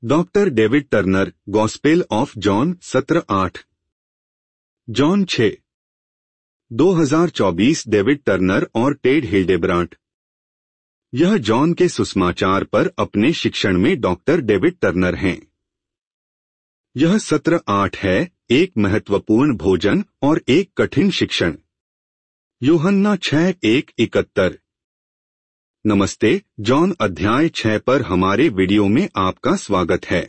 Doctor David Turner, gospel of John 17:8। John 6, 2024। David Turner और Ted Hildebrandt. यह John के सुसमाचार पर अपने शिक्षण में डॉक्टर डेविड टर्नर हैं। यह 17:8 है, एक महत्वपूर्ण भोजन और एक कठिन शिक्षण। यूहन्ना 6:1-71। नमस्ते, जॉन अध्याय 6 पर हमारे वीडियो में आपका स्वागत है।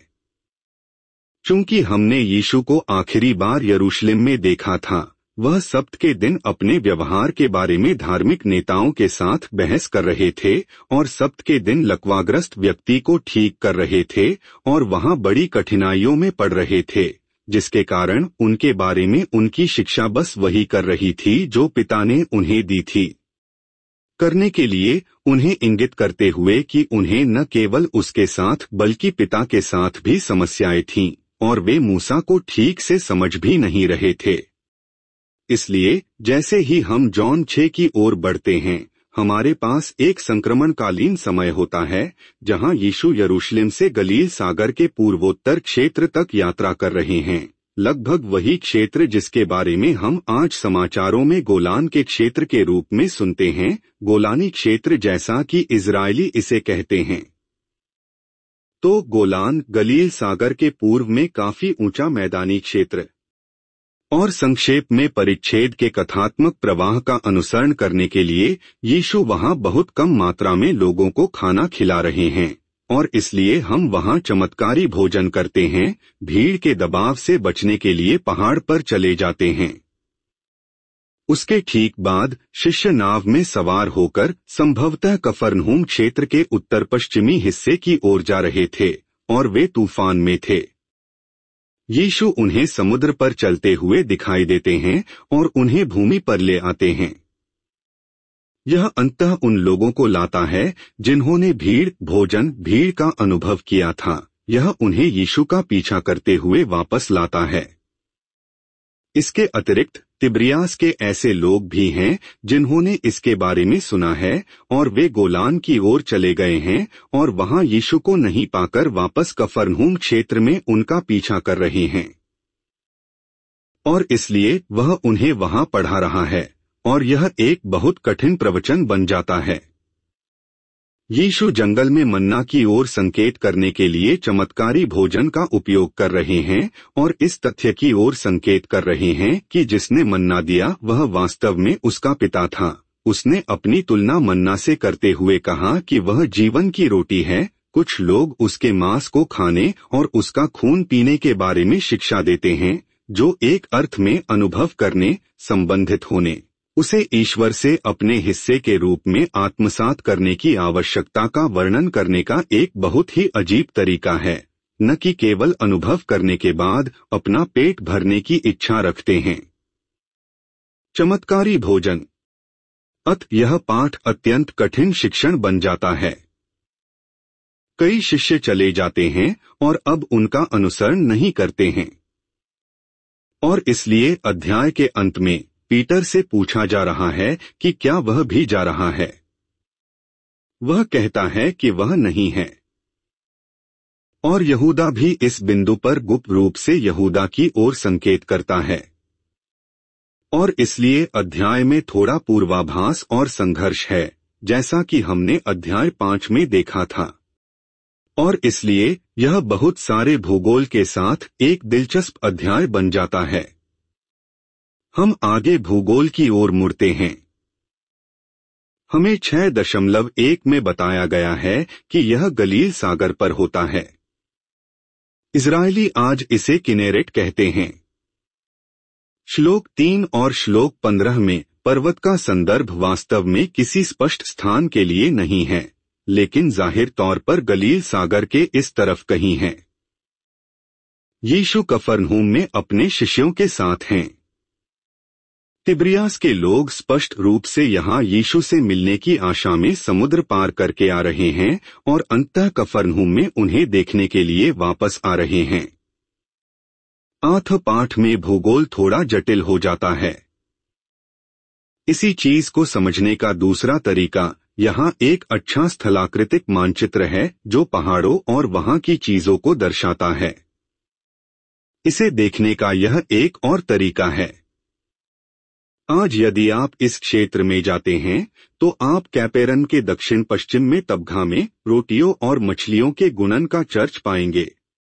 चूंकि हमने यीशु को आखिरी बार यरूशलेम में देखा था, वह सब्त के दिन अपने व्यवहार के बारे में धार्मिक नेताओं के साथ बहस कर रहे थे और सब्त के दिन लकवाग्रस्त व्यक्ति को ठीक कर रहे थे और वहां बड़ी कठिनाइयों में पड़ रहे थे, जिसके कारण उनके बारे में उनकी शिक्षा बस वही कर रही थी जो पिता ने उन्हें दी थी करने के लिए, उन्हें इंगित करते हुए कि उन्हें न केवल उसके साथ बल्कि पिता के साथ भी समस्याएं थीं और वे मूसा को ठीक से समझ भी नहीं रहे थे। इसलिए जैसे ही हम जॉन 6 की ओर बढ़ते हैं, हमारे पास एक संक्रमणकालीन समय होता है जहां यीशु यरूशलेम से गलील सागर के पूर्वोत्तर क्षेत्र तक यात्रा कर रहे हैं, लगभग वही क्षेत्र जिसके बारे में हम आज समाचारों में गोलान के क्षेत्र के रूप में सुनते हैं, गोलानी क्षेत्र जैसा कि इजरायली इसे कहते हैं। तो गोलान गलील सागर के पूर्व में काफी ऊंचा मैदानी क्षेत्र और संक्षेप में परिच्छेद के कथात्मक प्रवाह का अनुसरण करने के लिए यीशु वहां बहुत कम मात्रा में लोगों को खाना खिला रहे हैं और इसलिए हम वहां चमत्कारी भोजन करते हैं। भीड़ के दबाव से बचने के लिए पहाड़ पर चले जाते हैं। उसके ठीक बाद शिष्य नाव में सवार होकर संभवतः कफरनहूम क्षेत्र के उत्तर पश्चिमी हिस्से की ओर जा रहे थे और वे तूफान में थे। यीशु उन्हें समुद्र पर चलते हुए दिखाई देते हैं और उन्हें भूमि पर ले आते हैं। यह अंततः उन लोगों को लाता है जिन्होंने भीड़ का अनुभव किया था। यह उन्हें यीशु का पीछा करते हुए वापस लाता है। इसके अतिरिक्त तिब्रियास के ऐसे लोग भी हैं जिन्होंने इसके बारे में सुना है और वे गोलान की ओर चले गए हैं और वहां यीशु को नहीं पाकर वापस कफरनहूम क्षेत्र में उनका पीछा कर रहे हैं और इसलिए वह उन्हें वहां पढ़ा रहा है और यह एक बहुत कठिन प्रवचन बन जाता है। यीशु जंगल में मन्ना की ओर संकेत करने के लिए चमत्कारी भोजन का उपयोग कर रहे हैं और इस तथ्य की ओर संकेत कर रहे हैं कि जिसने मन्ना दिया वह वास्तव में उसका पिता था। उसने अपनी तुलना मन्ना से करते हुए कहा कि वह जीवन की रोटी है। कुछ लोग उसके मांस को खाने और उसका खून पीने के बारे में शिक्षा देते हैं, जो एक अर्थ में अनुभव करने, संबंधित होने, उसे ईश्वर से अपने हिस्से के रूप में आत्मसात करने की आवश्यकता का वर्णन करने का एक बहुत ही अजीब तरीका है, न कि केवल अनुभव करने के बाद अपना पेट भरने की इच्छा रखते हैं। चमत्कारी भोजन। यह पाठ अत्यंत कठिन शिक्षण बन जाता है। कई शिष्य चले जाते हैं और अब उनका अनुसरण नहीं करते हैं और इसलिए अध्याय के अंत में पीटर से पूछा जा रहा है कि क्या वह भी जा रहा है। वह कहता है कि वह नहीं है और यहूदा भी इस बिंदु पर गुप्त रूप से यहूदा की ओर संकेत करता है और इसलिए अध्याय में थोड़ा पूर्वाभास और संघर्ष है, जैसा कि हमने अध्याय 5 में देखा था और इसलिए यह बहुत सारे भूगोल के साथ एक दिलचस्प अध्याय बन जाता है। हम आगे भूगोल की ओर मुड़ते हैं। हमें 6.1 में बताया गया है कि यह गलील सागर पर होता है। इजरायली आज इसे किनेरेट कहते हैं। श्लोक 3 और श्लोक 15 में पर्वत का संदर्भ वास्तव में किसी स्पष्ट स्थान के लिए नहीं है, लेकिन जाहिर तौर पर गलील सागर के इस तरफ कहीं है। यीशु कफरनहूम में अपने शिष्यों के साथ हैं। तिब्रियास के लोग स्पष्ट रूप से यहाँ यीशु से मिलने की आशा में समुद्र पार करके आ रहे हैं और अंततः कफरनहूम में उन्हें देखने के लिए वापस आ रहे हैं। पाठ में भूगोल थोड़ा जटिल हो जाता है। इसी चीज को समझने का दूसरा तरीका यहाँ एक अच्छा स्थलाकृतिक मानचित्र है जो पहाड़ों और वहाँ की चीजों को दर्शाता है। इसे देखने का यह एक और तरीका है। आज यदि आप इस क्षेत्र में जाते हैं तो आप कैपेरन के दक्षिण पश्चिम में तबघा में रोटियों और मछलियों के गुणन का चर्च पाएंगे,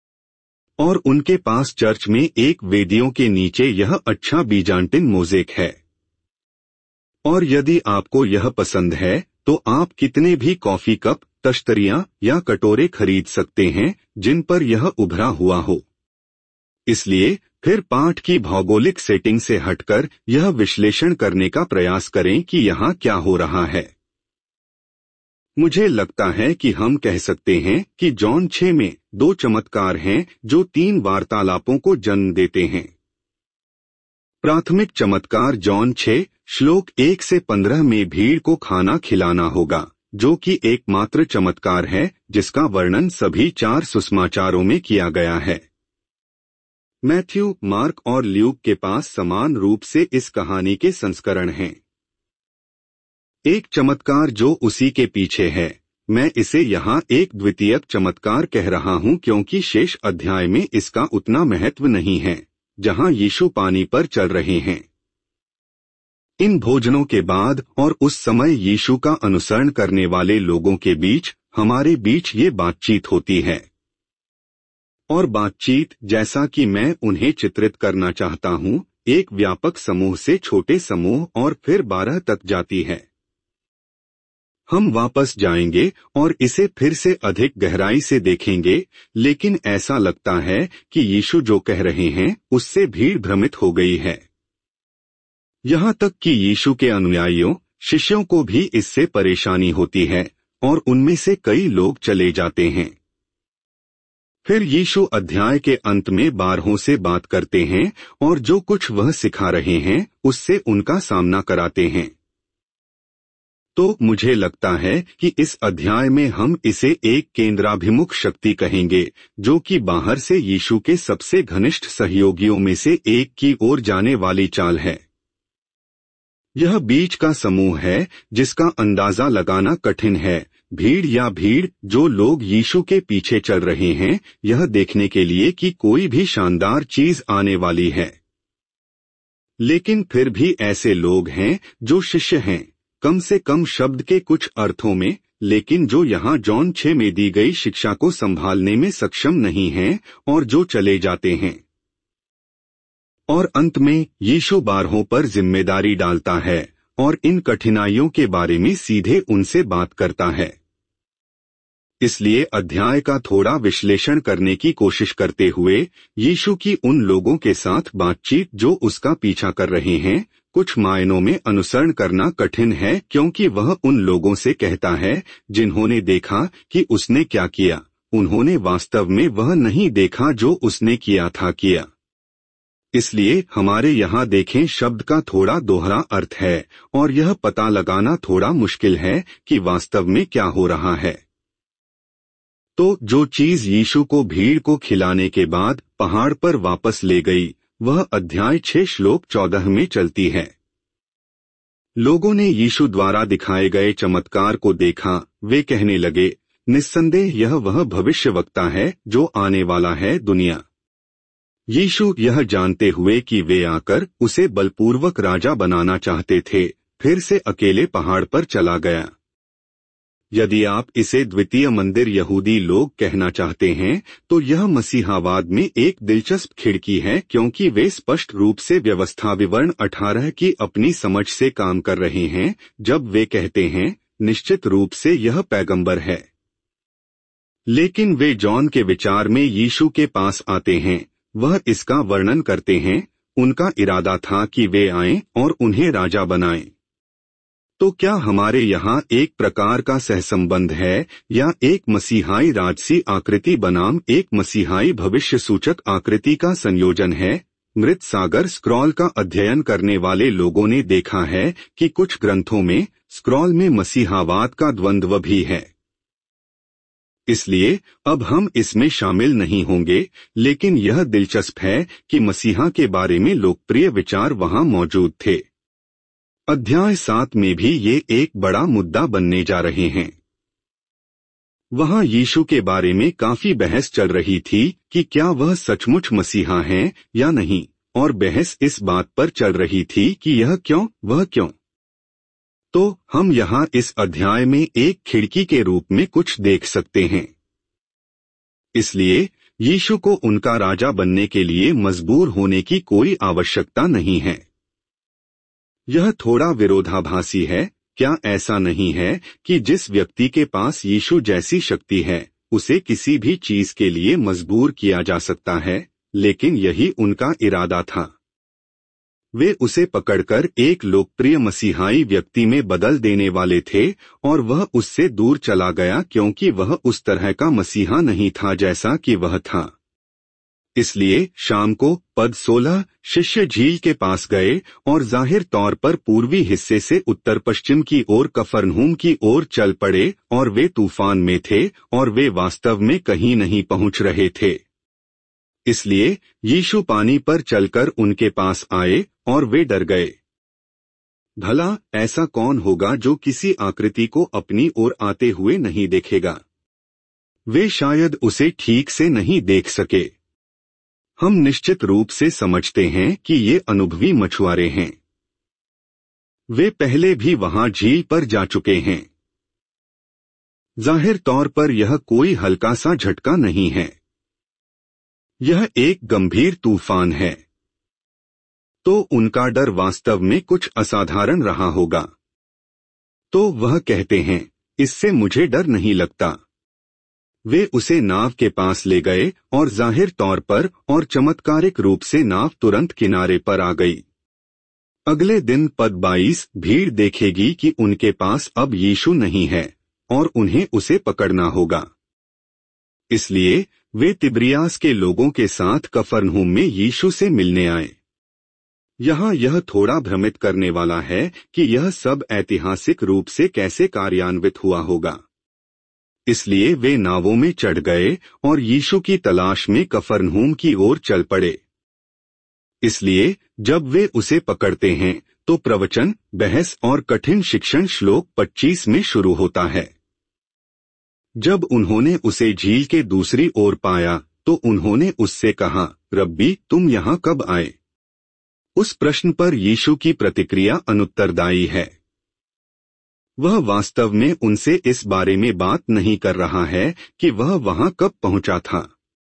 और उनके पास चर्च में एक वेदियों के नीचे यह अच्छा बीजांटिन मोज़ेक है। और यदि आपको यह पसंद है तो आप कितने भी कॉफी कप, तश्तरियां या कटोरे खरीद सकते हैं जिन पर यह उभरा हुआ हो। इसलिए फिर पाठ की भौगोलिक सेटिंग से हटकर यह विश्लेषण करने का प्रयास करें कि यहाँ क्या हो रहा है। मुझे लगता है कि हम कह सकते हैं कि जॉन 6 में 2 चमत्कार हैं जो 3 वार्तालापों को जन्म देते हैं। प्राथमिक चमत्कार जॉन 6 श्लोक 1 से 15 में भीड़ को खाना खिलाना होगा, जो कि एकमात्र चमत्कार है जिसका वर्णन सभी 4 सुसमाचारों में किया गया है। मैथ्यू, मार्क और ल्यूक के पास समान रूप से इस कहानी के संस्करण हैं। एक चमत्कार जो उसी के पीछे है, मैं इसे यहाँ एक द्वितीयक चमत्कार कह रहा हूँ क्योंकि शेष अध्याय में इसका उतना महत्व नहीं है, जहाँ यीशु पानी पर चल रहे हैं। इन भोजनों के बाद और उस समय यीशु का अनुसरण करने वाले लोगों के बीच हमारे बीच ये बातचीत होती है। और बातचीत, जैसा कि मैं उन्हें चित्रित करना चाहता हूँ, एक व्यापक समूह से छोटे समूह और फिर 12 तक जाती है। हम वापस जाएंगे और इसे फिर से अधिक गहराई से देखेंगे, लेकिन ऐसा लगता है कि यीशु जो कह रहे हैं उससे भीड़ भ्रमित हो गई है। यहाँ तक कि यीशु के अनुयायियों, शिष्यों को भी इससे परेशानी होती है और उनमें से कई लोग चले जाते हैं। फिर यीशु अध्याय के अंत में 12 से बात करते हैं और जो कुछ वह सिखा रहे हैं उससे उनका सामना कराते हैं। तो मुझे लगता है कि इस अध्याय में हम इसे एक केंद्राभिमुख शक्ति कहेंगे, जो कि बाहर से यीशु के सबसे घनिष्ठ सहयोगियों में से एक की ओर जाने वाली चाल है। यह बीच का समूह है जिसका अंदाजा लगाना कठिन है, भीड़ या भीड़ जो लोग यीशु के पीछे चल रहे हैं यह देखने के लिए कि कोई भी शानदार चीज आने वाली है। लेकिन फिर भी ऐसे लोग हैं जो शिष्य हैं, कम से कम शब्द के कुछ अर्थों में, लेकिन जो यहाँ जॉन 6 में दी गई शिक्षा को संभालने में सक्षम नहीं हैं और जो चले जाते हैं। और अंत में यीशु 12 पर जिम्मेदारी डालता है और इन कठिनाइयों के बारे में सीधे उनसे बात करता है। इसलिए अध्याय का थोड़ा विश्लेषण करने की कोशिश करते हुए यीशु की उन लोगों के साथ बातचीत जो उसका पीछा कर रहे हैं, कुछ मायनों में अनुसरण करना कठिन है क्योंकि वह उन लोगों से कहता है जिन्होंने देखा कि उसने क्या किया, उन्होंने वास्तव में वह नहीं देखा जो उसने किया था किया। इसलिए हमारे यहाँ देखें शब्द का थोड़ा दोहरा अर्थ है और यह पता लगाना थोड़ा मुश्किल है कि वास्तव में क्या हो रहा है। तो जो चीज यीशु को भीड़ को खिलाने के बाद पहाड़ पर वापस ले गई वह अध्याय 6 श्लोक 14 में चलती है। लोगों ने यीशु द्वारा दिखाए गए चमत्कार को देखा, वे कहने लगे, निस्संदेह यह वह भविष्यवक्ता है जो आने वाला है दुनिया। यीशु यह जानते हुए कि वे आकर उसे बलपूर्वक राजा बनाना चाहते थे, फिर से अकेले पहाड़ पर चला गया। यदि आप इसे द्वितीय मंदिर यहूदी लोग कहना चाहते हैं तो यह मसीहावाद में एक दिलचस्प खिड़की है क्योंकि वे स्पष्ट रूप से व्यवस्था विवरण 18 की अपनी समझ से काम कर रहे हैं जब वे कहते हैं निश्चित रूप से यह पैगंबर है। लेकिन वे जॉन के विचार में यीशु के पास आते हैं, वह इसका वर्णन करते हैं, उनका इरादा था कि वे आएं और उन्हें राजा बनाएं। तो क्या हमारे यहाँ एक प्रकार का सहसंबंध है या एक मसीहाई राजसी आकृति बनाम एक मसीहाई भविष्य सूचक आकृति का संयोजन है? मृत सागर स्क्रॉल का अध्ययन करने वाले लोगों ने देखा है कि कुछ ग्रंथों में स्क्रॉल में मसीहावाद का द्वंद्व भी है। इसलिए अब हम इसमें शामिल नहीं होंगे, लेकिन यह दिलचस्प है कि मसीहा के बारे में लोकप्रिय विचार वहां मौजूद थे। अध्याय 7 में भी ये एक बड़ा मुद्दा बनने जा रहे हैं। वहां यीशु के बारे में काफी बहस चल रही थी कि क्या वह सचमुच मसीहा हैं या नहीं, और बहस इस बात पर चल रही थी कि यह क्यों वह क्यों। तो हम यहाँ इस अध्याय में एक खिड़की के रूप में कुछ देख सकते हैं। इसलिए यीशु को उनका राजा बनने के लिए मजबूर होने की कोई आवश्यकता नहीं है। यह थोड़ा विरोधाभासी है। क्या ऐसा नहीं है कि जिस व्यक्ति के पास यीशु जैसी शक्ति है उसे किसी भी चीज के लिए मजबूर किया जा सकता है, लेकिन यही उनका इरादा था। वे उसे पकड़कर एक लोकप्रिय मसीहाई व्यक्ति में बदल देने वाले थे और वह उससे दूर चला गया क्योंकि वह उस तरह का मसीहा नहीं था जैसा कि वह था। इसलिए शाम को पद 16 शिष्य झील के पास गए और जाहिर तौर पर पूर्वी हिस्से से उत्तर पश्चिम की ओर कफरनहूम की ओर चल पड़े, और वे तूफान में थे और वे वास्तव में कहीं नहीं पहुंच रहे थे। इसलिए यीशु पानी पर चलकर उनके पास आए और वे डर गए। भला ऐसा कौन होगा जो किसी आकृति को अपनी ओर आते हुए नहीं देखेगा? वे शायद उसे ठीक से नहीं देख सके। हम निश्चित रूप से समझते हैं कि ये अनुभवी मछुआरे हैं। वे पहले भी वहां झील पर जा चुके हैं। जाहिर तौर पर यह कोई हल्का सा झटका नहीं है। यह एक गंभीर तूफान है। तो उनका डर वास्तव में कुछ असाधारण रहा होगा। तो वह कहते हैं, इससे मुझे डर नहीं लगता। वे उसे नाव के पास ले गए और जाहिर तौर पर और चमत्कारिक रूप से नाव तुरंत किनारे पर आ गई। अगले दिन पद 22 भीड़ देखेगी कि उनके पास अब यीशु नहीं है और उन्हें उसे पकड़ना होगा। इसलिए वे तिब्रियास के लोगों के साथ कफरनहूम में यीशु से मिलने आए। यहाँ यह थोड़ा भ्रमित करने वाला है कि यह सब ऐतिहासिक रूप से कैसे कार्यान्वित हुआ होगा। इसलिए वे नावों में चढ़ गए और यीशु की तलाश में कफरनहूम की ओर चल पड़े। इसलिए जब वे उसे पकड़ते हैं तो प्रवचन, बहस और कठिन शिक्षण श्लोक 25 में शुरू होता है। जब उन्होंने उसे झील के दूसरी ओर पाया तो उन्होंने उससे कहा, रब्बी, तुम यहाँ कब आए? उस प्रश्न पर यीशु की प्रतिक्रिया अनुत्तरदायी है। वह वास्तव में उनसे इस बारे में बात नहीं कर रहा है कि वह वहां कब पहुंचा था।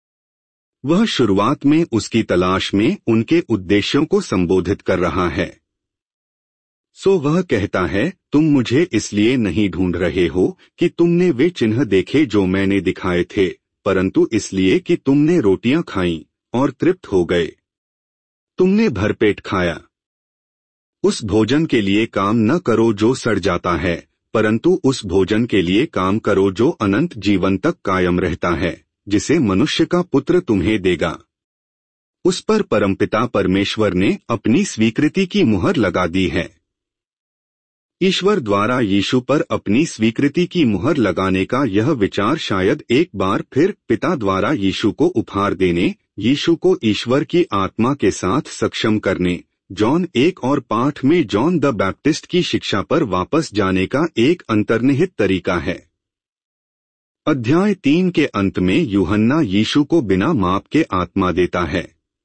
वह शुरुआत में उसकी तलाश में उनके उद्देश्यों को संबोधित कर रहा है। सो वह कहता है, तुम मुझे इसलिए नहीं ढूंढ रहे हो कि तुमने वे चिन्ह देखे जो मैंने दिखाए थे, परंतु इसलिए कि तुमने रोटियां खाईं और तृप्त हो गए। तुमने भरपेट खाया। उस भोजन के लिए काम न करो जो सड़ जाता है, परंतु उस भोजन के लिए काम करो जो अनंत जीवन तक कायम रहता है, जिसे मनुष्य का पुत्र तुम्हें देगा। उस पर परमपिता परमेश्वर ने अपनी स्वीकृति की मुहर लगा दी है। ईश्वर द्वारा यीशु पर अपनी स्वीकृति की मुहर लगाने का यह विचार शायद एक बार फिर पिता द्वारा यीशु को उपहार देने, यीशु को ईश्वर की आत्मा के साथ सक्षम करने, जॉन 1 और 8 में जॉन द बैप्टिस्ट की शिक्षा पर वापस जाने का एक अंतर्निहित तरीका है। अध्याय 3 के अंत में यूहन्ना यीशु को बिना माप के आत्मा देता है।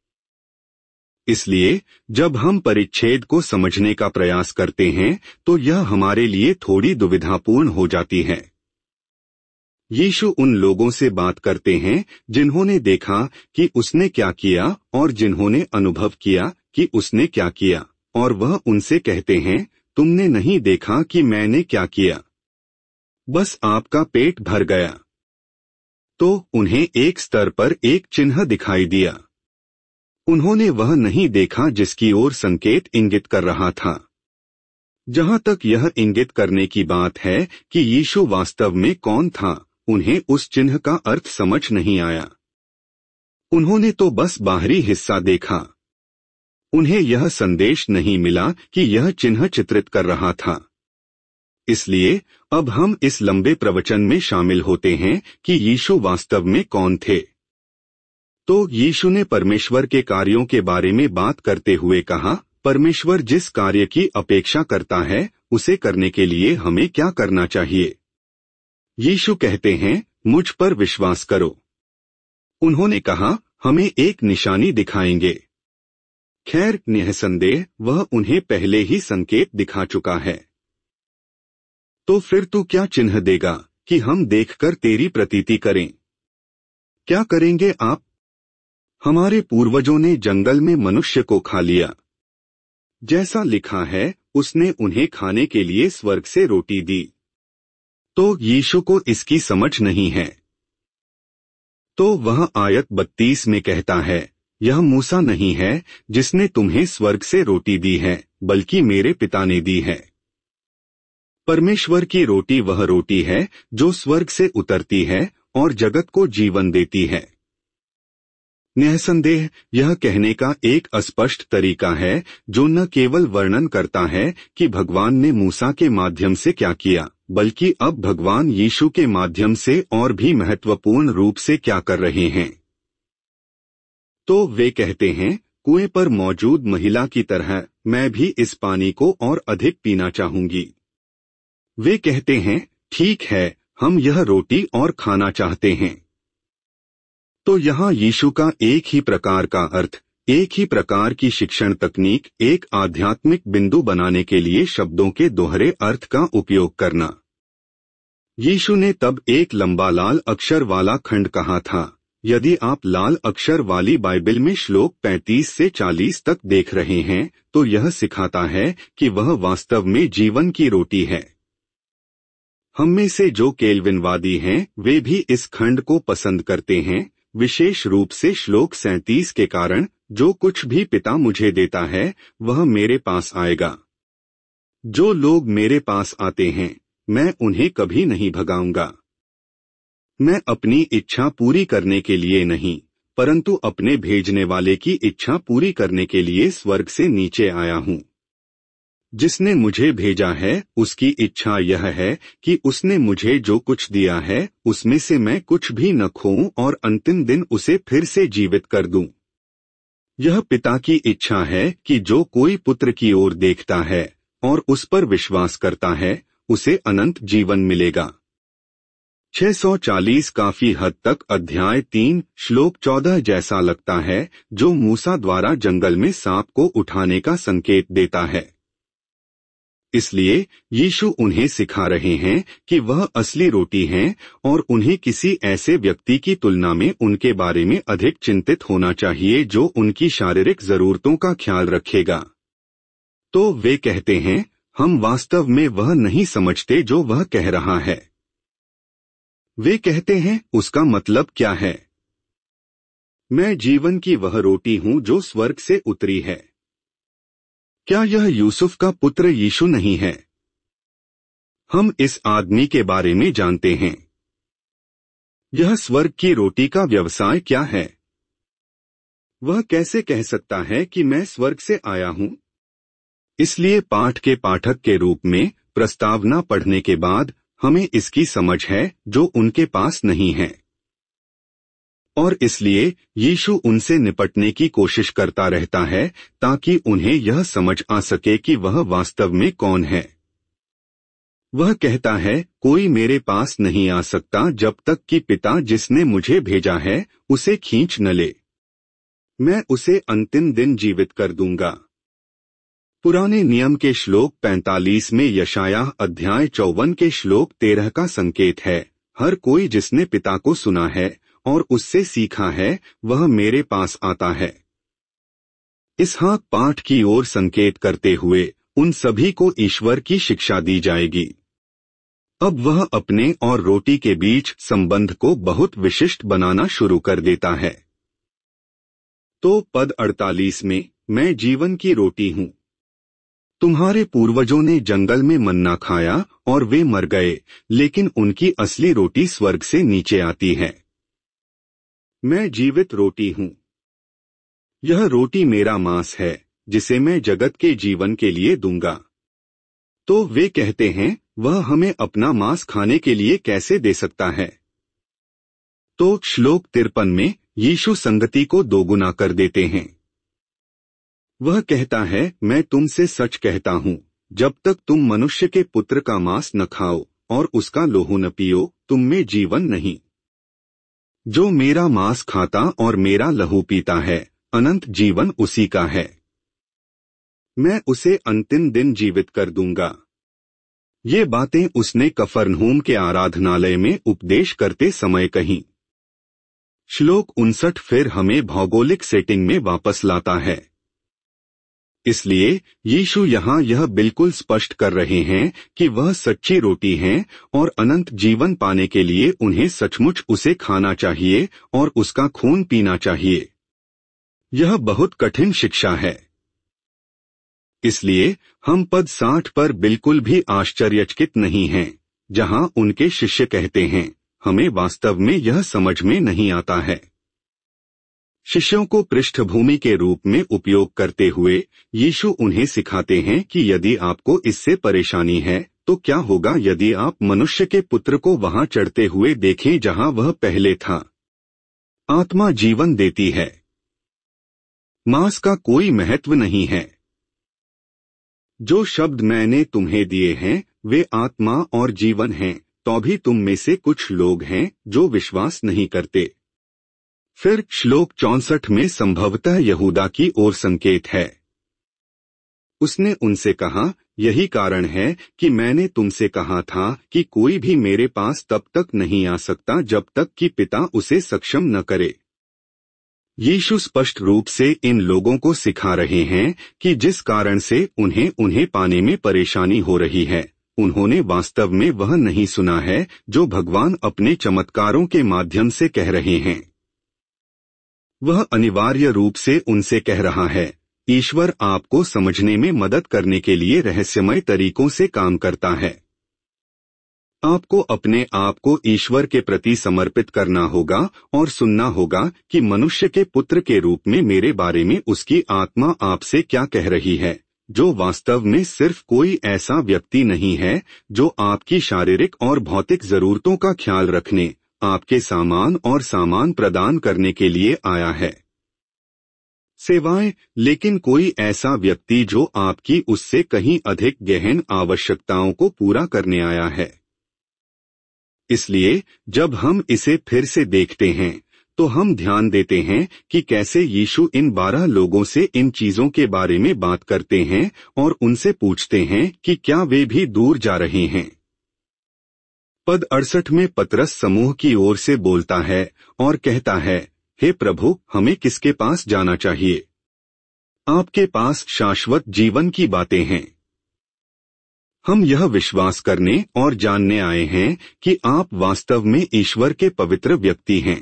इसलिए जब हम परिच्छेद को समझने का प्रयास करते हैं तो यह हमारे लिए थोड़ी दुविधापूर्ण हो जाती है। यीशु उन लोगों से बात करते हैं जिन्होंने देखा कि उसने क्या किया और जिन्होंने अनुभव किया कि उसने क्या किया, और वह उनसे कहते हैं, तुमने नहीं देखा कि मैंने क्या किया, बस आपका पेट भर गया। तो उन्हें एक स्तर पर एक चिन्ह दिखाई दिया। उन्होंने वह नहीं देखा जिसकी ओर संकेत इंगित कर रहा था। जहां तक यह इंगित करने की बात है कि यीशु वास्तव में कौन था, उन्हें उस चिन्ह का अर्थ समझ नहीं आया। उन्होंने तो बस बाहरी हिस्सा देखा। उन्हें यह संदेश नहीं मिला कि यह चिन्ह चित्रित कर रहा था। इसलिए अब हम इस लंबे प्रवचन में शामिल होते हैं कि यीशु वास्तव में कौन थे। तो यीशु ने परमेश्वर के कार्यों के बारे में बात करते हुए कहा, परमेश्वर जिस कार्य की अपेक्षा करता है उसे करने के लिए हमें क्या करना चाहिए? यीशु कहते हैं, मुझ पर विश्वास करो। उन्होंने कहा, हमें एक निशानी दिखाएंगे। खैर, निःसंदेह वह उन्हें पहले ही संकेत दिखा चुका है। तो फिर तू क्या चिन्ह देगा कि हम देखकर तेरी प्रतीति करें? क्या करेंगे आप? हमारे पूर्वजों ने जंगल में मनुष्य को खा लिया। जैसा लिखा है, उसने उन्हें खाने के लिए स्वर्ग से रोटी दी। तो यीशु को इसकी समझ नहीं है। तो वह आयत 32 में कहता है, यह मूसा नहीं है जिसने तुम्हें स्वर्ग से रोटी दी है, बल्कि मेरे पिता ने दी है। परमेश्वर की रोटी वह रोटी है जो स्वर्ग से उतरती है और जगत को जीवन देती है। निःसंदेह यह कहने का एक अस्पष्ट तरीका है जो न केवल वर्णन करता है कि भगवान ने मूसा के माध्यम से क्या किया, बल्कि अब भगवान यीशु के माध्यम से और भी महत्वपूर्ण रूप से क्या कर रहे हैं। तो वे कहते हैं, कुएं पर मौजूद महिला की तरह मैं भी इस पानी को और अधिक पीना चाहूंगी। वे कहते हैं, ठीक है, हम यह रोटी और खाना चाहते हैं। तो यहाँ यीशु का एक ही प्रकार का अर्थ, एक ही प्रकार की शिक्षण तकनीक, एक आध्यात्मिक बिंदु बनाने के लिए शब्दों के दोहरे अर्थ का उपयोग करना। यीशु ने तब एक लंबा लाल अक्षर वाला खंड कहा था। यदि आप लाल अक्षर वाली बाइबल में श्लोक 35 से 40 तक देख रहे हैं, तो यह सिखाता है कि वह वास्तव में जीवन की रोटी है। हम में से जो केल्विनवादी हैं, वे भी इस खंड को पसंद करते हैं, विशेष रूप से श्लोक 37 के कारण, जो कुछ भी पिता मुझे देता है वह मेरे पास आएगा। जो लोग मेरे पास आते हैं मैं उन्हें कभी नहीं भगाऊंगा। मैं अपनी इच्छा पूरी करने के लिए नहीं, परंतु अपने भेजने वाले की इच्छा पूरी करने के लिए स्वर्ग से नीचे आया हूँ। जिसने मुझे भेजा है उसकी इच्छा यह है कि उसने मुझे जो कुछ दिया है उसमें से मैं कुछ भी न खोऊं और अंतिम दिन उसे फिर से जीवित कर दूं। यह पिता की इच्छा है कि जो कोई पुत्र की ओर देखता है और उस पर विश्वास करता है उसे अनंत जीवन मिलेगा। 640 काफी हद तक अध्याय 3 श्लोक 14 जैसा लगता है, जो मूसा द्वारा जंगल में सांप को उठाने का संकेत देता है। इसलिए यीशु उन्हें सिखा रहे हैं कि वह असली रोटी हैं और उन्हें किसी ऐसे व्यक्ति की तुलना में उनके बारे में अधिक चिंतित होना चाहिए जो उनकी शारीरिक जरूरतों का ख्याल रखेगा। तो वे कहते हैं, हम वास्तव में वह नहीं समझते जो वह कह रहा है। वे कहते हैं, उसका मतलब क्या है? मैं जीवन की वह रोटी हूं जो स्वर्ग से उतरी है। क्या यह यूसुफ का पुत्र यीशु नहीं है? हम इस आदमी के बारे में जानते हैं। यह स्वर्ग की रोटी का व्यवसाय क्या है? वह कैसे कह सकता है कि मैं स्वर्ग से आया हूं? इसलिए पाठ के पाठक के रूप में प्रस्तावना पढ़ने के बाद हमें इसकी समझ है जो उनके पास नहीं है। और इसलिए यीशु उनसे निपटने की कोशिश करता रहता है ताकि उन्हें यह समझ आ सके कि वह वास्तव में कौन है। वह कहता है, कोई मेरे पास नहीं आ सकता जब तक कि पिता जिसने मुझे भेजा है उसे खींच न ले। मैं उसे अंतिम दिन जीवित कर दूंगा। पुराने नियम के श्लोक 45 में यशायाह अध्याय 54 के श्लोक 13 का संकेत है, हर कोई जिसने पिता को सुना है और उससे सीखा है वह मेरे पास आता है। इसहाक पाठ की ओर संकेत करते हुए उन सभी को ईश्वर की शिक्षा दी जाएगी। अब वह अपने और रोटी के बीच संबंध को बहुत विशिष्ट बनाना शुरू कर देता है। तो पद 48 में, मैं जीवन की रोटी हूं। तुम्हारे पूर्वजों ने जंगल में मन्ना खाया और वे मर गए, लेकिन उनकी असली रोटी स्वर्ग से नीचे आती है। मैं जीवित रोटी हूं। यह रोटी मेरा मांस है जिसे मैं जगत के जीवन के लिए दूंगा। तो वे कहते हैं, वह हमें अपना मांस खाने के लिए कैसे दे सकता है? तो श्लोक 53 में यीशु संगति को दोगुना कर देते हैं। वह कहता है, मैं तुमसे सच कहता हूँ, जब तक तुम मनुष्य के पुत्र का मांस न खाओ और उसका लोहू न पियो, तुम में जीवन नहीं। जो मेरा मांस खाता और मेरा लहू पीता है, अनंत जीवन उसी का है। मैं उसे अंतिम दिन जीवित कर दूंगा। ये बातें उसने कफरनहूम के आराधनालय में उपदेश करते समय कहीं। श्लोक 59 फिर हमें भौगोलिक सेटिंग में वापस लाता है। इसलिए यीशु यहाँ यह बिल्कुल स्पष्ट कर रहे हैं कि वह सच्ची रोटी हैं और अनंत जीवन पाने के लिए उन्हें सचमुच उसे खाना चाहिए और उसका खून पीना चाहिए। यह बहुत कठिन शिक्षा है। इसलिए हम पद 60 पर बिल्कुल भी आश्चर्यचकित नहीं हैं, जहां उनके शिष्य कहते हैं, हमें वास्तव में यह समझ में नहीं आता है। शिष्यों को पृष्ठभूमि के रूप में उपयोग करते हुए यीशु उन्हें सिखाते हैं कि यदि आपको इससे परेशानी है तो क्या होगा यदि आप मनुष्य के पुत्र को वहां चढ़ते हुए देखें जहां वह पहले था। आत्मा जीवन देती है। मांस का कोई महत्व नहीं है। जो शब्द मैंने तुम्हें दिए हैं वे आत्मा और जीवन हैं, तो भी तुम में से कुछ लोग हैं जो विश्वास नहीं करते। फिर श्लोक 64 में संभवतः यहूदा की ओर संकेत है। उसने उनसे कहा, यही कारण है कि मैंने तुमसे कहा था कि कोई भी मेरे पास तब तक नहीं आ सकता जब तक कि पिता उसे सक्षम न करे। यीशु स्पष्ट रूप से इन लोगों को सिखा रहे हैं कि जिस कारण से उन्हें पाने में परेशानी हो रही है, उन्होंने वास्तव में वह नहीं सुना है जो भगवान अपने चमत्कारों के माध्यम से कह रहे हैं। वह अनिवार्य रूप से उनसे कह रहा है, ईश्वर आपको समझने में मदद करने के लिए रहस्यमय तरीकों से काम करता है। आपको अपने आप को ईश्वर के प्रति समर्पित करना होगा और सुनना होगा कि मनुष्य के पुत्र के रूप में मेरे बारे में उसकी आत्मा आपसे क्या कह रही है, जो वास्तव में सिर्फ कोई ऐसा व्यक्ति नहीं है जो आपकी शारीरिक और भौतिक जरूरतों का ख्याल रखने, आपके सामान प्रदान करने के लिए आया है। सेवाएं, लेकिन कोई ऐसा व्यक्ति जो आपकी उससे कहीं अधिक गहन आवश्यकताओं को पूरा करने आया है। इसलिए जब हम इसे फिर से देखते हैं तो हम ध्यान देते हैं कि कैसे यीशु इन 12 लोगों से इन चीजों के बारे में बात करते हैं और उनसे पूछते हैं कि क्या वे भी दूर जा रहे हैं। पद 68 में पतरस समूह की ओर से बोलता है और कहता है, हे प्रभु, हमें किसके पास जाना चाहिए? आपके पास शाश्वत जीवन की बातें हैं। हम यह विश्वास करने और जानने आए हैं कि आप वास्तव में ईश्वर के पवित्र व्यक्ति हैं।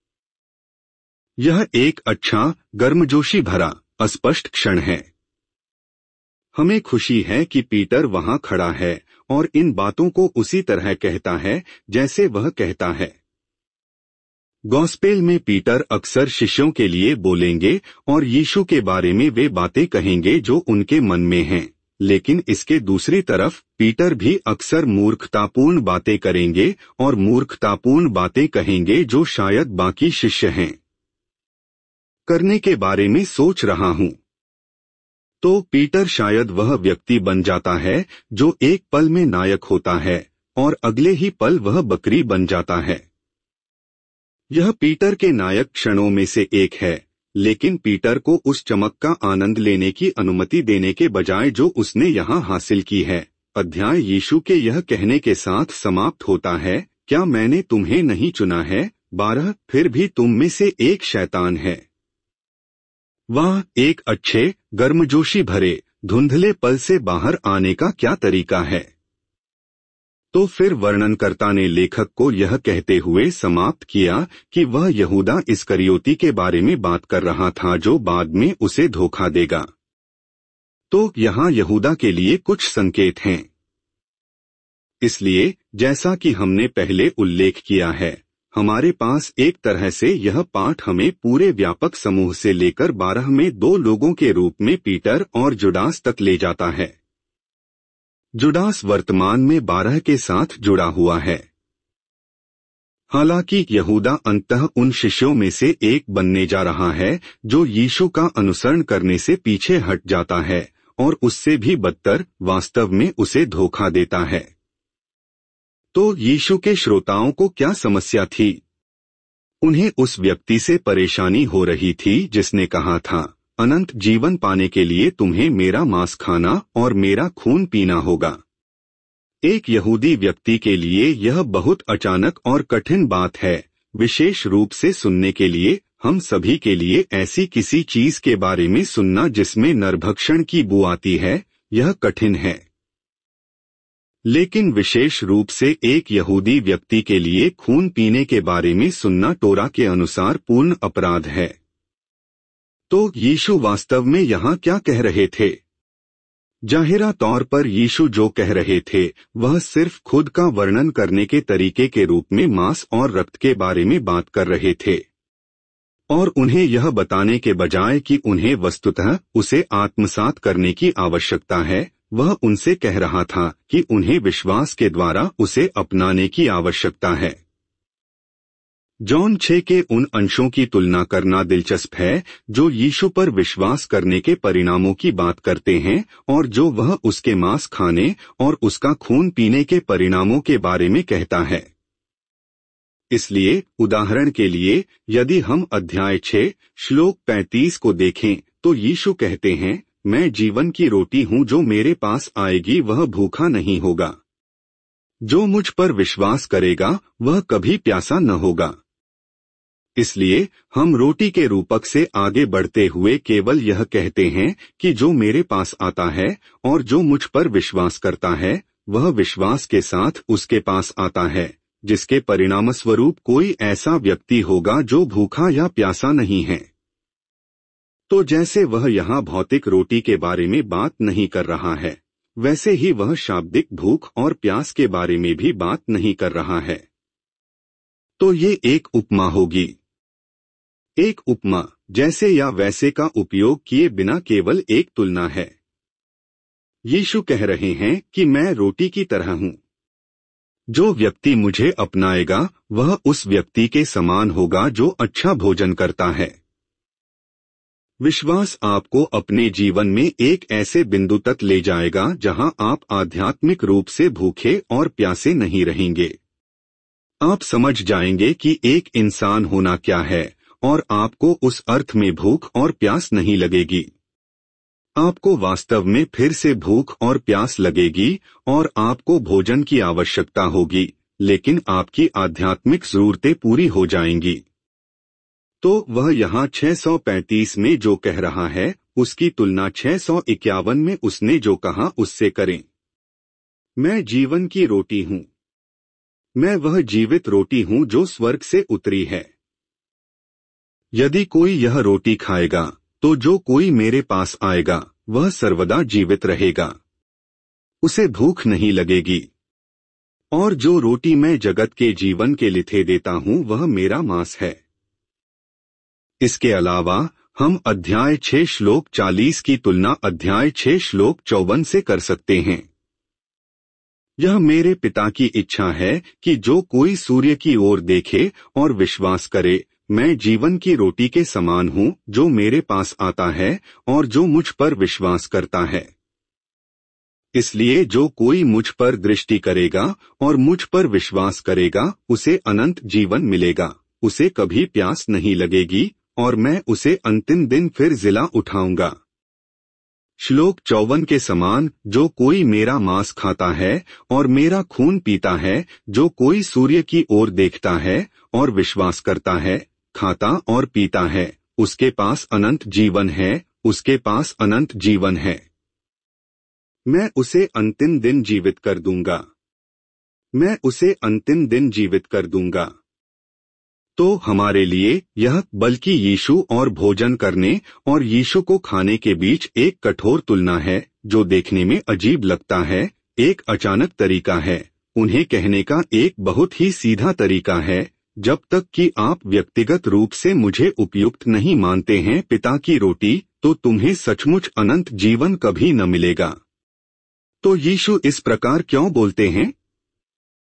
यह एक अच्छा, गर्मजोशी भरा, अस्पष्ट क्षण है। हमें खुशी है कि पीटर वहां खड़ा है और इन बातों को उसी तरह कहता है जैसे वह कहता है। गॉस्पेल में पीटर अक्सर शिष्यों के लिए बोलेंगे और यीशु के बारे में वे बातें कहेंगे जो उनके मन में हैं, लेकिन इसके दूसरी तरफ पीटर भी अक्सर मूर्खतापूर्ण बातें करेंगे और मूर्खतापूर्ण बातें कहेंगे जो शायद बाकी शिष्य हैं करने के बारे में सोच रहा हूं। तो पीटर शायद वह व्यक्ति बन जाता है जो एक पल में नायक होता है और अगले ही पल वह बकरी बन जाता है। यह पीटर के नायक क्षणों में से एक है, लेकिन पीटर को उस चमक का आनंद लेने की अनुमति देने के बजाय जो उसने यहाँ हासिल की है। अध्याय यीशु के यह कहने के साथ समाप्त होता है, क्या मैंने तुम्हें नहीं चुना है? 12 फिर भी तुम में से एक शैतान है। वह एक अच्छे, गर्मजोशी भरे, धुंधले पल से बाहर आने का क्या तरीका है? तो फिर वर्णनकर्ता ने लेखक को यह कहते हुए समाप्त किया कि वह यहूदा इस्करियोती के बारे में बात कर रहा था जो बाद में उसे धोखा देगा। तो यहाँ यहूदा के लिए कुछ संकेत हैं। इसलिए जैसा कि हमने पहले उल्लेख किया है, हमारे पास एक तरह से यह पाठ हमें पूरे व्यापक समूह से लेकर 12 में 2 लोगों के रूप में पीटर और जुडास तक ले जाता है। जुडास वर्तमान में 12 के साथ जुड़ा हुआ है। हालांकि यहूदा अंततः उन शिष्यों में से एक बनने जा रहा है जो यीशु का अनुसरण करने से पीछे हट जाता है और उससे भी बदतर वास्तव में उसे धोखा देता है। तो यीशु के श्रोताओं को क्या समस्या थी? उन्हें उस व्यक्ति से परेशानी हो रही थी जिसने कहा था, अनंत जीवन पाने के लिए तुम्हें मेरा मांस खाना और मेरा खून पीना होगा। एक यहूदी व्यक्ति के लिए यह बहुत अचानक और कठिन बात है, विशेष रूप से सुनने के लिए। हम सभी के लिए ऐसी किसी चीज के बारे में सुनना जिसमें नरभक्षण की बू आती है, यह कठिन है। लेकिन विशेष रूप से एक यहूदी व्यक्ति के लिए खून पीने के बारे में सुनना टोरा के अनुसार पूर्ण अपराध है। तो यीशु वास्तव में यहाँ क्या कह रहे थे? जाहिरा तौर पर यीशु जो कह रहे थे वह सिर्फ खुद का वर्णन करने के तरीके के रूप में मांस और रक्त के बारे में बात कर रहे थे, और उन्हें यह बताने के बजाय कि उन्हें वस्तुतः उसे आत्मसात करने की आवश्यकता है, वह उनसे कह रहा था कि उन्हें विश्वास के द्वारा उसे अपनाने की आवश्यकता है। जॉन 6 के उन अंशों की तुलना करना दिलचस्प है जो यीशु पर विश्वास करने के परिणामों की बात करते हैं और जो वह उसके मांस खाने और उसका खून पीने के परिणामों के बारे में कहता है। इसलिए उदाहरण के लिए यदि हम अध्याय 6 श्लोक 35 को देखें तो यीशु कहते हैं, मैं जीवन की रोटी हूँ, जो मेरे पास आएगी वह भूखा नहीं होगा। जो मुझ पर विश्वास करेगा वह कभी प्यासा न होगा। इसलिए हम रोटी के रूपक से आगे बढ़ते हुए केवल यह कहते हैं कि जो मेरे पास आता है और जो मुझ पर विश्वास करता है वह विश्वास के साथ उसके पास आता है, जिसके परिणामस्वरूप कोई ऐसा व्यक्ति होगा जो भूखा या प्यासा नहीं है। तो जैसे वह यहाँ भौतिक रोटी के बारे में बात नहीं कर रहा है, वैसे ही वह शाब्दिक भूख और प्यास के बारे में भी बात नहीं कर रहा है। तो ये एक उपमा होगी। एक उपमा जैसे या वैसे का उपयोग किए बिना केवल एक तुलना है। यीशु कह रहे हैं कि मैं रोटी की तरह हूँ। जो व्यक्ति मुझे अपनाएगा वह उस व्यक्ति के समान होगा जो अच्छा भोजन करता है। विश्वास आपको अपने जीवन में एक ऐसे बिंदु तक ले जाएगा जहां आप आध्यात्मिक रूप से भूखे और प्यासे नहीं रहेंगे। आप समझ जाएंगे कि एक इंसान होना क्या है और आपको उस अर्थ में भूख और प्यास नहीं लगेगी। आपको वास्तव में फिर से भूख और प्यास लगेगी और आपको भोजन की आवश्यकता होगी, लेकिन आपकी आध्यात्मिक जरूरतें पूरी हो जाएंगी। तो वह यहाँ 635 में जो कह रहा है उसकी तुलना 651 में उसने जो कहा उससे करें। मैं जीवन की रोटी हूँ। मैं वह जीवित रोटी हूँ जो स्वर्ग से उतरी है। यदि कोई यह रोटी खाएगा तो जो कोई मेरे पास आएगा वह सर्वदा जीवित रहेगा। उसे भूख नहीं लगेगी। और जो रोटी मैं जगत के जीवन के लिए देता हूँ वह मेरा मांस है। इसके अलावा हम अध्याय 6 श्लोक 40 की तुलना अध्याय 6 श्लोक 54 से कर सकते हैं। यह मेरे पिता की इच्छा है कि जो कोई सूर्य की ओर देखे और विश्वास करे, मैं जीवन की रोटी के समान हूँ, जो मेरे पास आता है और जो मुझ पर विश्वास करता है। इसलिए जो कोई मुझ पर दृष्टि करेगा और मुझ पर विश्वास करेगा उसे अनंत जीवन मिलेगा, उसे कभी प्यास नहीं लगेगी और मैं उसे अंतिम दिन फिर जिला उठाऊंगा। श्लोक 54 के समान, जो कोई मेरा मांस खाता है और मेरा खून पीता है, जो कोई सूर्य की ओर देखता है और विश्वास करता है, खाता और पीता है, उसके पास अनंत जीवन है, उसके पास अनंत जीवन है। मैं उसे अंतिम दिन जीवित कर दूंगा। मैं उसे अंतिम दिन जीवित कर दूंगा। तो हमारे लिए यह बल्कि यीशु और भोजन करने और यीशु को खाने के बीच एक कठोर तुलना है, जो देखने में अजीब लगता है, एक अचानक तरीका है। उन्हें कहने का एक बहुत ही सीधा तरीका है, जब तक कि आप व्यक्तिगत रूप से मुझे उपयुक्त नहीं मानते हैं पिता की रोटी, तो तुम्हें सचमुच अनंत जीवन कभी न मिलेगा। तो यीशु इस प्रकार क्यों बोलते हैं?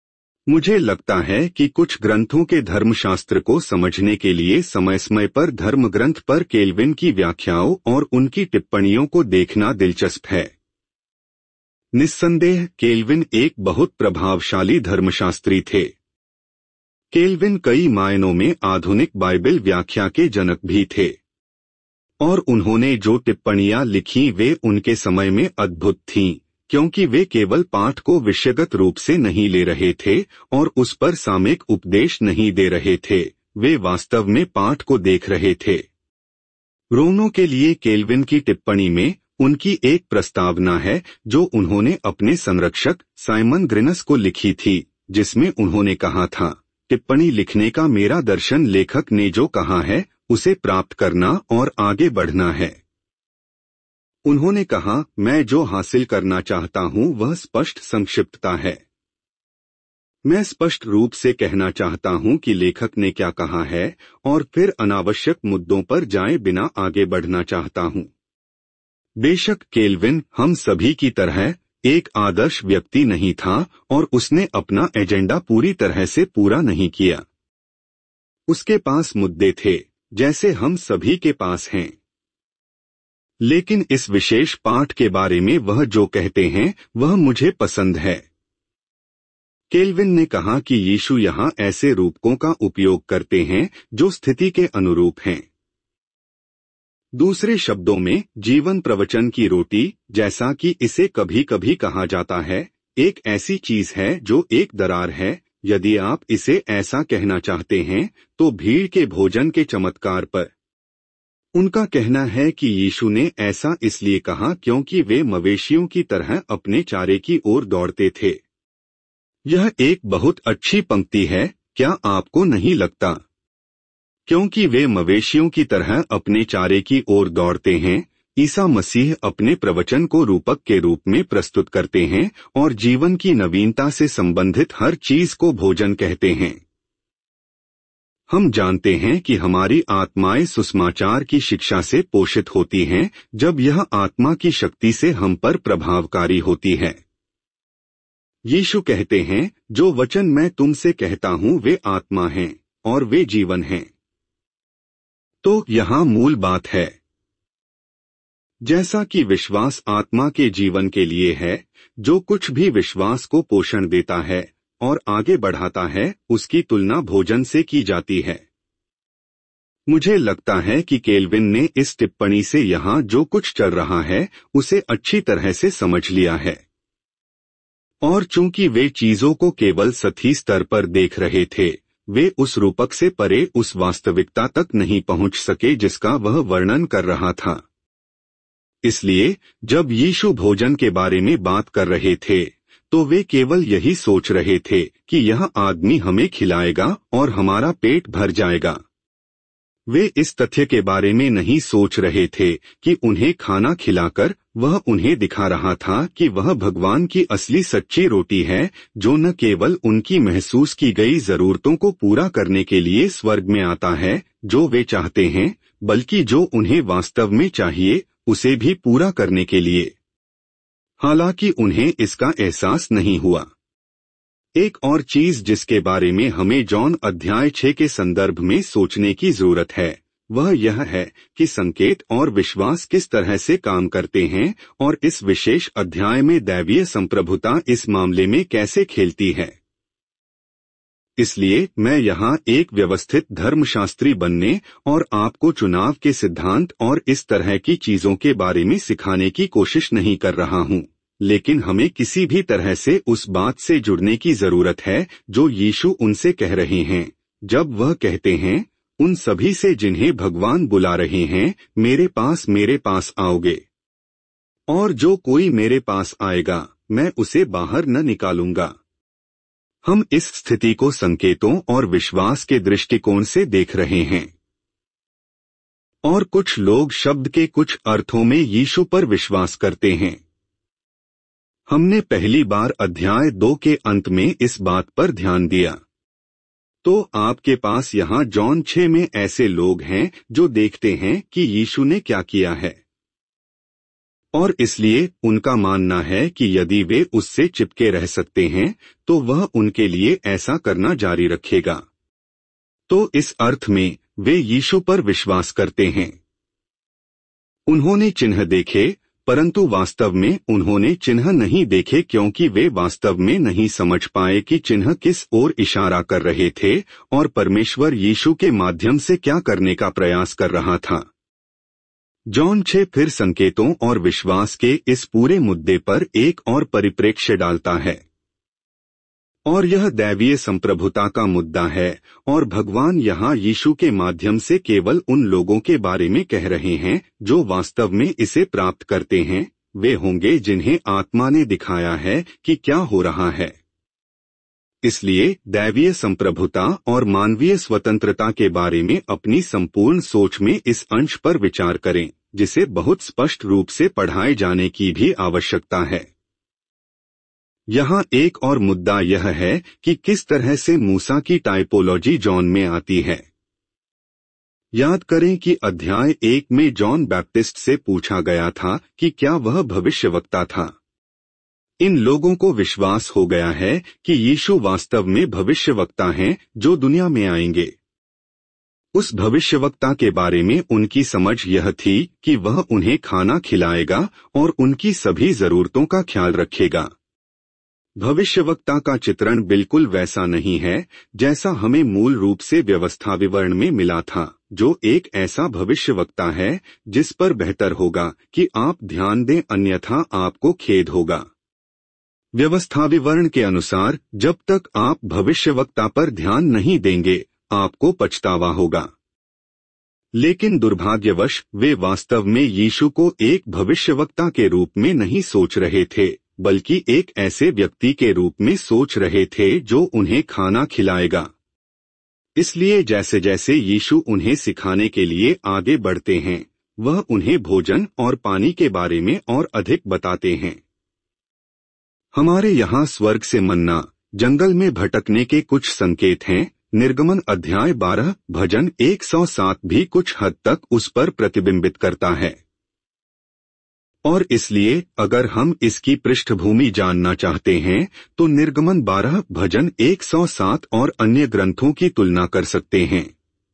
मुझे लगता है कि कुछ ग्रंथों के धर्मशास्त्र को समझने के लिए समय समय पर धर्म ग्रंथ पर केल्विन की व्याख्याओं और उनकी टिप्पणियों को देखना दिलचस्प है। निस्संदेह केल्विन एक बहुत प्रभावशाली धर्मशास्त्री थे। केल्विन कई मायनों में आधुनिक बाइबल व्याख्या के जनक भी थे, और उन्होंने जो टिप्पणियां लिखी वे उनके समय में अद्भुत थीं, क्योंकि वे केवल पाठ को विषयगत रूप से नहीं ले रहे थे और उस पर सामयिक उपदेश नहीं दे रहे थे, वे वास्तव में पाठ को देख रहे थे। रोमनों के लिए केल्विन की टिप्पणी में उनकी एक प्रस्तावना है जो उन्होंने अपने संरक्षक साइमन ग्रिनस को लिखी थी, जिसमें उन्होंने कहा था, टिप्पणी लिखने का मेरा दर्शन लेखक ने जो कहा है उसे प्राप्त करना और आगे बढ़ना है। उन्होंने कहा, मैं जो हासिल करना चाहता हूं वह स्पष्ट संक्षिप्तता है। मैं स्पष्ट रूप से कहना चाहता हूं कि लेखक ने क्या कहा है और फिर अनावश्यक मुद्दों पर जाए बिना आगे बढ़ना चाहता हूं। बेशक केल्विन हम सभी की तरह एक आदर्श व्यक्ति नहीं था और उसने अपना एजेंडा पूरी तरह से पूरा नहीं किया। उसके पास मुद्दे थे, जैसे हम सभी के पास हैं। लेकिन इस विशेष पाठ के बारे में वह जो कहते हैं वह मुझे पसंद है। केल्विन ने कहा कि यीशु यहाँ ऐसे रूपकों का उपयोग करते हैं जो स्थिति के अनुरूप हैं। दूसरे शब्दों में, जीवन प्रवचन की रोटी, जैसा कि इसे कभी कभी कहा जाता है, एक ऐसी चीज है जो एक दरार है, यदि आप इसे ऐसा कहना चाहते हैं, तो भीड़ के भोजन के चमत्कार पर। उनका कहना है कि यीशु ने ऐसा इसलिए कहा क्योंकि वे मवेशियों की तरह अपने चारे की ओर दौड़ते थे। यह एक बहुत अच्छी पंक्ति है, क्या आपको नहीं लगता? क्योंकि वे मवेशियों की तरह अपने चारे की ओर दौड़ते हैं, ईसा मसीह अपने प्रवचन को रूपक के रूप में प्रस्तुत करते हैं और जीवन की नवीनता से संबंधित हर चीज को भोजन कहते हैं। हम जानते हैं कि हमारी आत्माएं सुसमाचार की शिक्षा से पोषित होती हैं जब यह आत्मा की शक्ति से हम पर प्रभावकारी होती है। यीशु कहते हैं, जो वचन मैं तुमसे कहता हूं वे आत्मा हैं और वे जीवन हैं। तो यहाँ मूल बात है, जैसा कि विश्वास आत्मा के जीवन के लिए है, जो कुछ भी विश्वास को पोषण देता है और आगे बढ़ाता है उसकी तुलना भोजन से की जाती है। मुझे लगता है कि केल्विन ने इस टिप्पणी से यहाँ जो कुछ चल रहा है उसे अच्छी तरह से समझ लिया है, और चूंकि वे चीजों को केवल सतही स्तर पर देख रहे थे, वे उस रूपक से परे उस वास्तविकता तक नहीं पहुंच सके जिसका वह वर्णन कर रहा था। इसलिए जब यीशु भोजन के बारे में बात कर रहे थे तो वे केवल यही सोच रहे थे कि यह आदमी हमें खिलाएगा और हमारा पेट भर जाएगा। वे इस तथ्य के बारे में नहीं सोच रहे थे कि उन्हें खाना खिलाकर वह उन्हें दिखा रहा था कि वह भगवान की असली सच्ची रोटी है, जो न केवल उनकी महसूस की गई जरूरतों को पूरा करने के लिए स्वर्ग में आता है जो वे चाहते हैं, बल्कि जो उन्हें वास्तव में चाहिए उसे भी पूरा करने के लिए। हालांकि उन्हें इसका एहसास नहीं हुआ। एक और चीज जिसके बारे में हमें जॉन अध्याय 6 के संदर्भ में सोचने की जरूरत है, वह यह है कि संकेत और विश्वास किस तरह से काम करते हैं और इस विशेष अध्याय में दैवीय संप्रभुता इस मामले में कैसे खेलती है। इसलिए मैं यहाँ एक व्यवस्थित धर्मशास्त्री बनने और आपको चुनाव के सिद्धांत और इस तरह की चीजों के बारे में सिखाने की कोशिश नहीं कर रहा हूँ, लेकिन हमें किसी भी तरह से उस बात से जुड़ने की जरूरत है जो यीशु उनसे कह रहे हैं, जब वह कहते हैं, उन सभी से जिन्हें भगवान बुला रहे हैं, मेरे पास आओगे, और जो कोई मेरे पास आएगा मैं उसे बाहर न निकालूंगा। हम इस स्थिति को संकेतों और विश्वास के दृष्टिकोण से देख रहे हैं, और कुछ लोग शब्द के कुछ अर्थों में यीशु पर विश्वास करते हैं। हमने पहली बार अध्याय 2 के अंत में इस बात पर ध्यान दिया। तो आपके पास यहाँ जॉन 6 में ऐसे लोग हैं जो देखते हैं कि यीशु ने क्या किया है। और इसलिए उनका मानना है कि यदि वे उससे चिपके रह सकते हैं तो वह उनके लिए ऐसा करना जारी रखेगा। तो इस अर्थ में वे यीशु पर विश्वास करते हैं। उन्होंने चिन्ह देखे, परंतु वास्तव में उन्होंने चिन्ह नहीं देखे क्योंकि वे वास्तव में नहीं समझ पाए कि चिन्ह किस ओर इशारा कर रहे थे और परमेश्वर यीशु के माध्यम से क्या करने का प्रयास कर रहा था। जॉन 6 फिर संकेतों और विश्वास के इस पूरे मुद्दे पर एक और परिप्रेक्ष्य डालता है, और यह दैवीय संप्रभुता का मुद्दा है और भगवान यहाँ यीशु के माध्यम से केवल उन लोगों के बारे में कह रहे हैं जो वास्तव में इसे प्राप्त करते हैं। वे होंगे जिन्हें आत्मा ने दिखाया है कि क्या हो रहा है। इसलिए दैवीय संप्रभुता और मानवीय स्वतंत्रता के बारे में अपनी संपूर्ण सोच में इस अंश पर विचार करें, जिसे बहुत स्पष्ट रूप से पढ़ाए जाने की भी आवश्यकता है। यहाँ एक और मुद्दा यह है कि किस तरह से मूसा की टाइपोलॉजी जॉन में आती है। याद करें कि अध्याय 1 में जॉन बैप्टिस्ट से पूछा गया था कि क्या वह भविष्यवक्ता था। इन लोगों को विश्वास हो गया है कि यीशु वास्तव में भविष्यवक्ता हैं जो दुनिया में आएंगे। उस भविष्यवक्ता के बारे में उनकी समझ यह थी कि वह उन्हें खाना खिलाएगा और उनकी सभी जरूरतों का ख्याल रखेगा। भविष्यवक्ता का चित्रण बिल्कुल वैसा नहीं है जैसा हमें मूल रूप से व्यवस्था विवरण में मिला था, जो एक ऐसा भविष्यवक्ता है जिस पर बेहतर होगा कि आप ध्यान दें, अन्यथा आपको खेद होगा। व्यवस्था विवरण के अनुसार जब तक आप भविष्यवक्ता पर ध्यान नहीं देंगे आपको पछतावा होगा। लेकिन दुर्भाग्यवश वे वास्तव में यीशु को एक भविष्यवक्ता के रूप में नहीं सोच रहे थे, बल्कि एक ऐसे व्यक्ति के रूप में सोच रहे थे जो उन्हें खाना खिलाएगा। इसलिए जैसे जैसे यीशु उन्हें सिखाने के लिए आगे बढ़ते हैं, वह उन्हें भोजन और पानी के बारे में और अधिक बताते हैं। हमारे यहाँ स्वर्ग से मन्ना, जंगल में भटकने के कुछ संकेत हैं। निर्गमन अध्याय 12 भजन 107 भी कुछ हद तक उस पर प्रतिबिंबित करता है। और इसलिए अगर हम इसकी पृष्ठभूमि जानना चाहते हैं तो निर्गमन 12 भजन 107 और अन्य ग्रंथों की तुलना कर सकते हैं।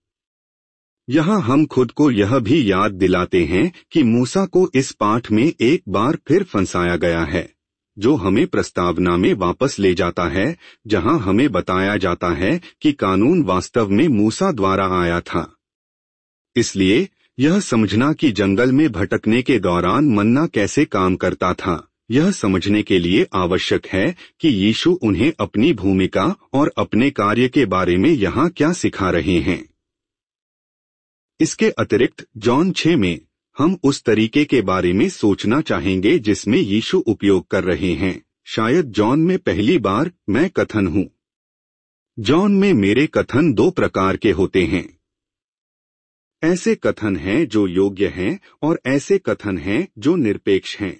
यहाँ हम खुद को यह भी याद दिलाते हैं कि मूसा को इस पाठ में एक बार फिर फंसाया गया है, जो हमें प्रस्तावना में वापस ले जाता है, जहाँ हमें बताया जाता है कि कानून वास्तव में मूसा द्वारा आया था। इसलिए यह समझना कि जंगल में भटकने के दौरान मन्ना कैसे काम करता था, यह समझने के लिए आवश्यक है कि यीशु उन्हें अपनी भूमिका और अपने कार्य के बारे में यहाँ क्या सिखा रहे हैं। इसके अतिरिक्त जॉन 6 में हम उस तरीके के बारे में सोचना चाहेंगे जिसमें यीशु उपयोग कर रहे हैं। शायद जॉन में पहली बार मैं कथन हूँ। जॉन में मेरे कथन 2 प्रकार के होते हैं। ऐसे कथन हैं जो योग्य हैं और ऐसे कथन हैं जो निरपेक्ष हैं।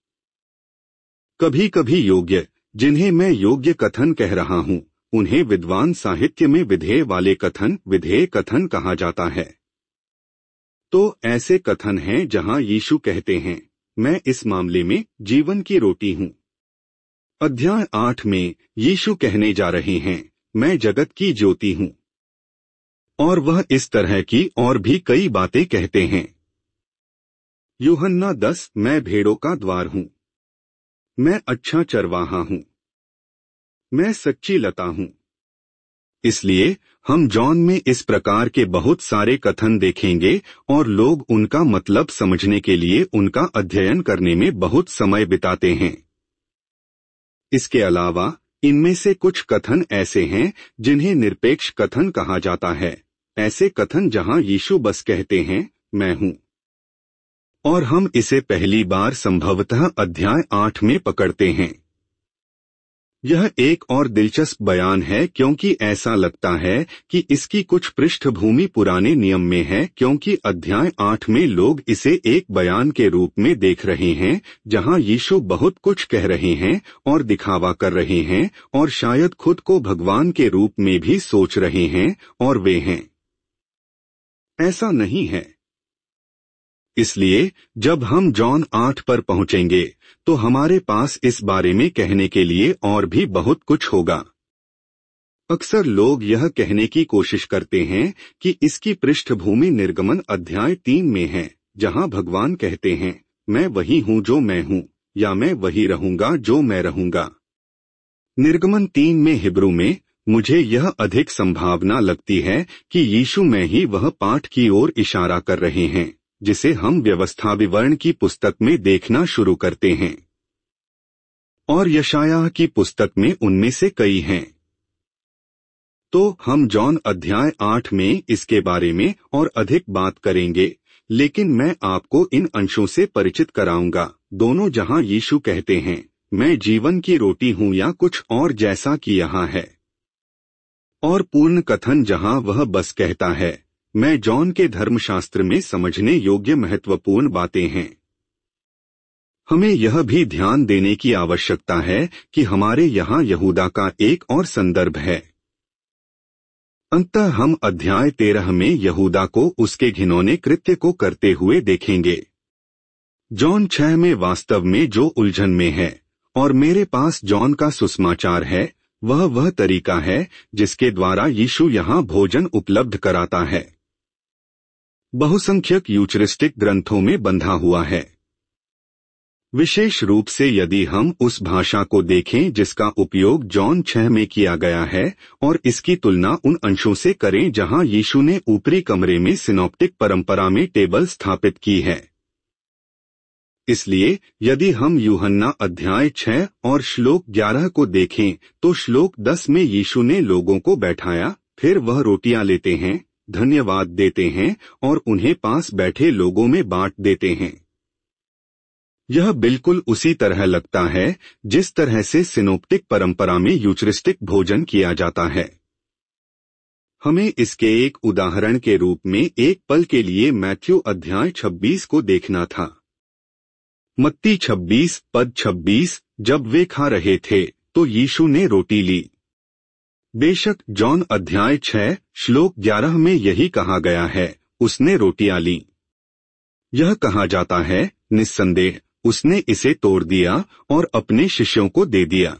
कभी कभी योग्य, जिन्हें मैं योग्य कथन कह रहा हूँ, उन्हें विद्वान साहित्य में विधेय वाले कथन, विधेय कथन कहा जाता है। तो ऐसे कथन हैं जहां यीशु कहते हैं, मैं इस मामले में जीवन की रोटी हूं। अध्याय 8 में यीशु कहने जा रहे हैं, मैं जगत की ज्योति हूं। और वह इस तरह की और भी कई बातें कहते हैं। यूहन्ना 10, मैं भेड़ों का द्वार हूं। मैं अच्छा चरवाहा हूं। मैं सच्ची लता हूं। इसलिए हम जॉन में इस प्रकार के बहुत सारे कथन देखेंगे और लोग उनका मतलब समझने के लिए उनका अध्ययन करने में बहुत समय बिताते हैं। इसके अलावा इनमें से कुछ कथन ऐसे हैं जिन्हें निरपेक्ष कथन कहा जाता है, ऐसे कथन जहां यीशु बस कहते हैं, मैं हूं। और हम इसे पहली बार संभवतः अध्याय 8 में पकड़ते हैं। यह एक और दिलचस्प बयान है क्योंकि ऐसा लगता है कि इसकी कुछ पृष्ठभूमि पुराने नियम में है, क्योंकि अध्याय 8 में लोग इसे एक बयान के रूप में देख रहे हैं जहां यीशु बहुत कुछ कह रहे हैं और दिखावा कर रहे हैं और शायद खुद को भगवान के रूप में भी सोच रहे हैं, और वे हैं। ऐसा नहीं है। इसलिए जब हम जॉन 8 पर पहुंचेंगे तो हमारे पास इस बारे में कहने के लिए और भी बहुत कुछ होगा। अक्सर लोग यह कहने की कोशिश करते हैं कि इसकी पृष्ठभूमि निर्गमन अध्याय 3 में है, जहां भगवान कहते हैं, मैं वही हूं जो मैं हूं, या मैं वही रहूंगा जो मैं रहूंगा। निर्गमन 3 में हिब्रू में मुझे यह अधिक संभावना लगती है कि यीशु में ही वह पाठ की ओर इशारा कर रहे हैं जिसे हम व्यवस्था विवरण की पुस्तक में देखना शुरू करते हैं, और यशायाह की पुस्तक में उनमें से कई हैं। तो हम जॉन अध्याय 8 में इसके बारे में और अधिक बात करेंगे, लेकिन मैं आपको इन अंशों से परिचित कराऊंगा, दोनों जहां यीशु कहते हैं, मैं जीवन की रोटी हूं, या कुछ और जैसा कि यहाँ है, और पूर्ण कथन जहां वह बस कहता है, मैं जॉन के धर्मशास्त्र में समझने योग्य महत्वपूर्ण बातें हैं। हमें यह भी ध्यान देने की आवश्यकता है कि हमारे यहाँ यहूदा का एक और संदर्भ है। अंततः हम अध्याय 13 में यहूदा को उसके घिनौने कृत्य को करते हुए देखेंगे। जॉन 6 में वास्तव में जो उलझन में है, और मेरे पास जॉन का सुसमाचार है, वह तरीका है जिसके द्वारा यीशु यहाँ भोजन उपलब्ध कराता है। बहुसंख्यक यूचरिस्टिक ग्रंथों में बंधा हुआ है, विशेष रूप से यदि हम उस भाषा को देखें जिसका उपयोग जॉन 6 में किया गया है, और इसकी तुलना उन अंशों से करें जहां यीशु ने ऊपरी कमरे में सिनॉप्टिक परंपरा में टेबल स्थापित की है। इसलिए यदि हम यूहन्ना अध्याय 6 और श्लोक 11 को देखें तो श्लोक 10 में यीशु ने लोगों को बैठाया, फिर वह रोटियां लेते हैं, धन्यवाद देते हैं और उन्हें पास बैठे लोगों में बांट देते हैं। यह बिल्कुल उसी तरह लगता है जिस तरह से सिनोप्टिक परंपरा में यूचरिस्टिक भोजन किया जाता है। हमें इसके एक उदाहरण के रूप में एक पल के लिए मैथ्यू अध्याय 26 को देखना था। मत्ती 26 पद 26, जब वे खा रहे थे तो यीशु ने रोटी ली। बेशक जॉन अध्याय 6 श्लोक 11 में यही कहा गया है, उसने रोटियां ली। यह कहा जाता है, निस्संदेह उसने इसे तोड़ दिया और अपने शिष्यों को दे दिया।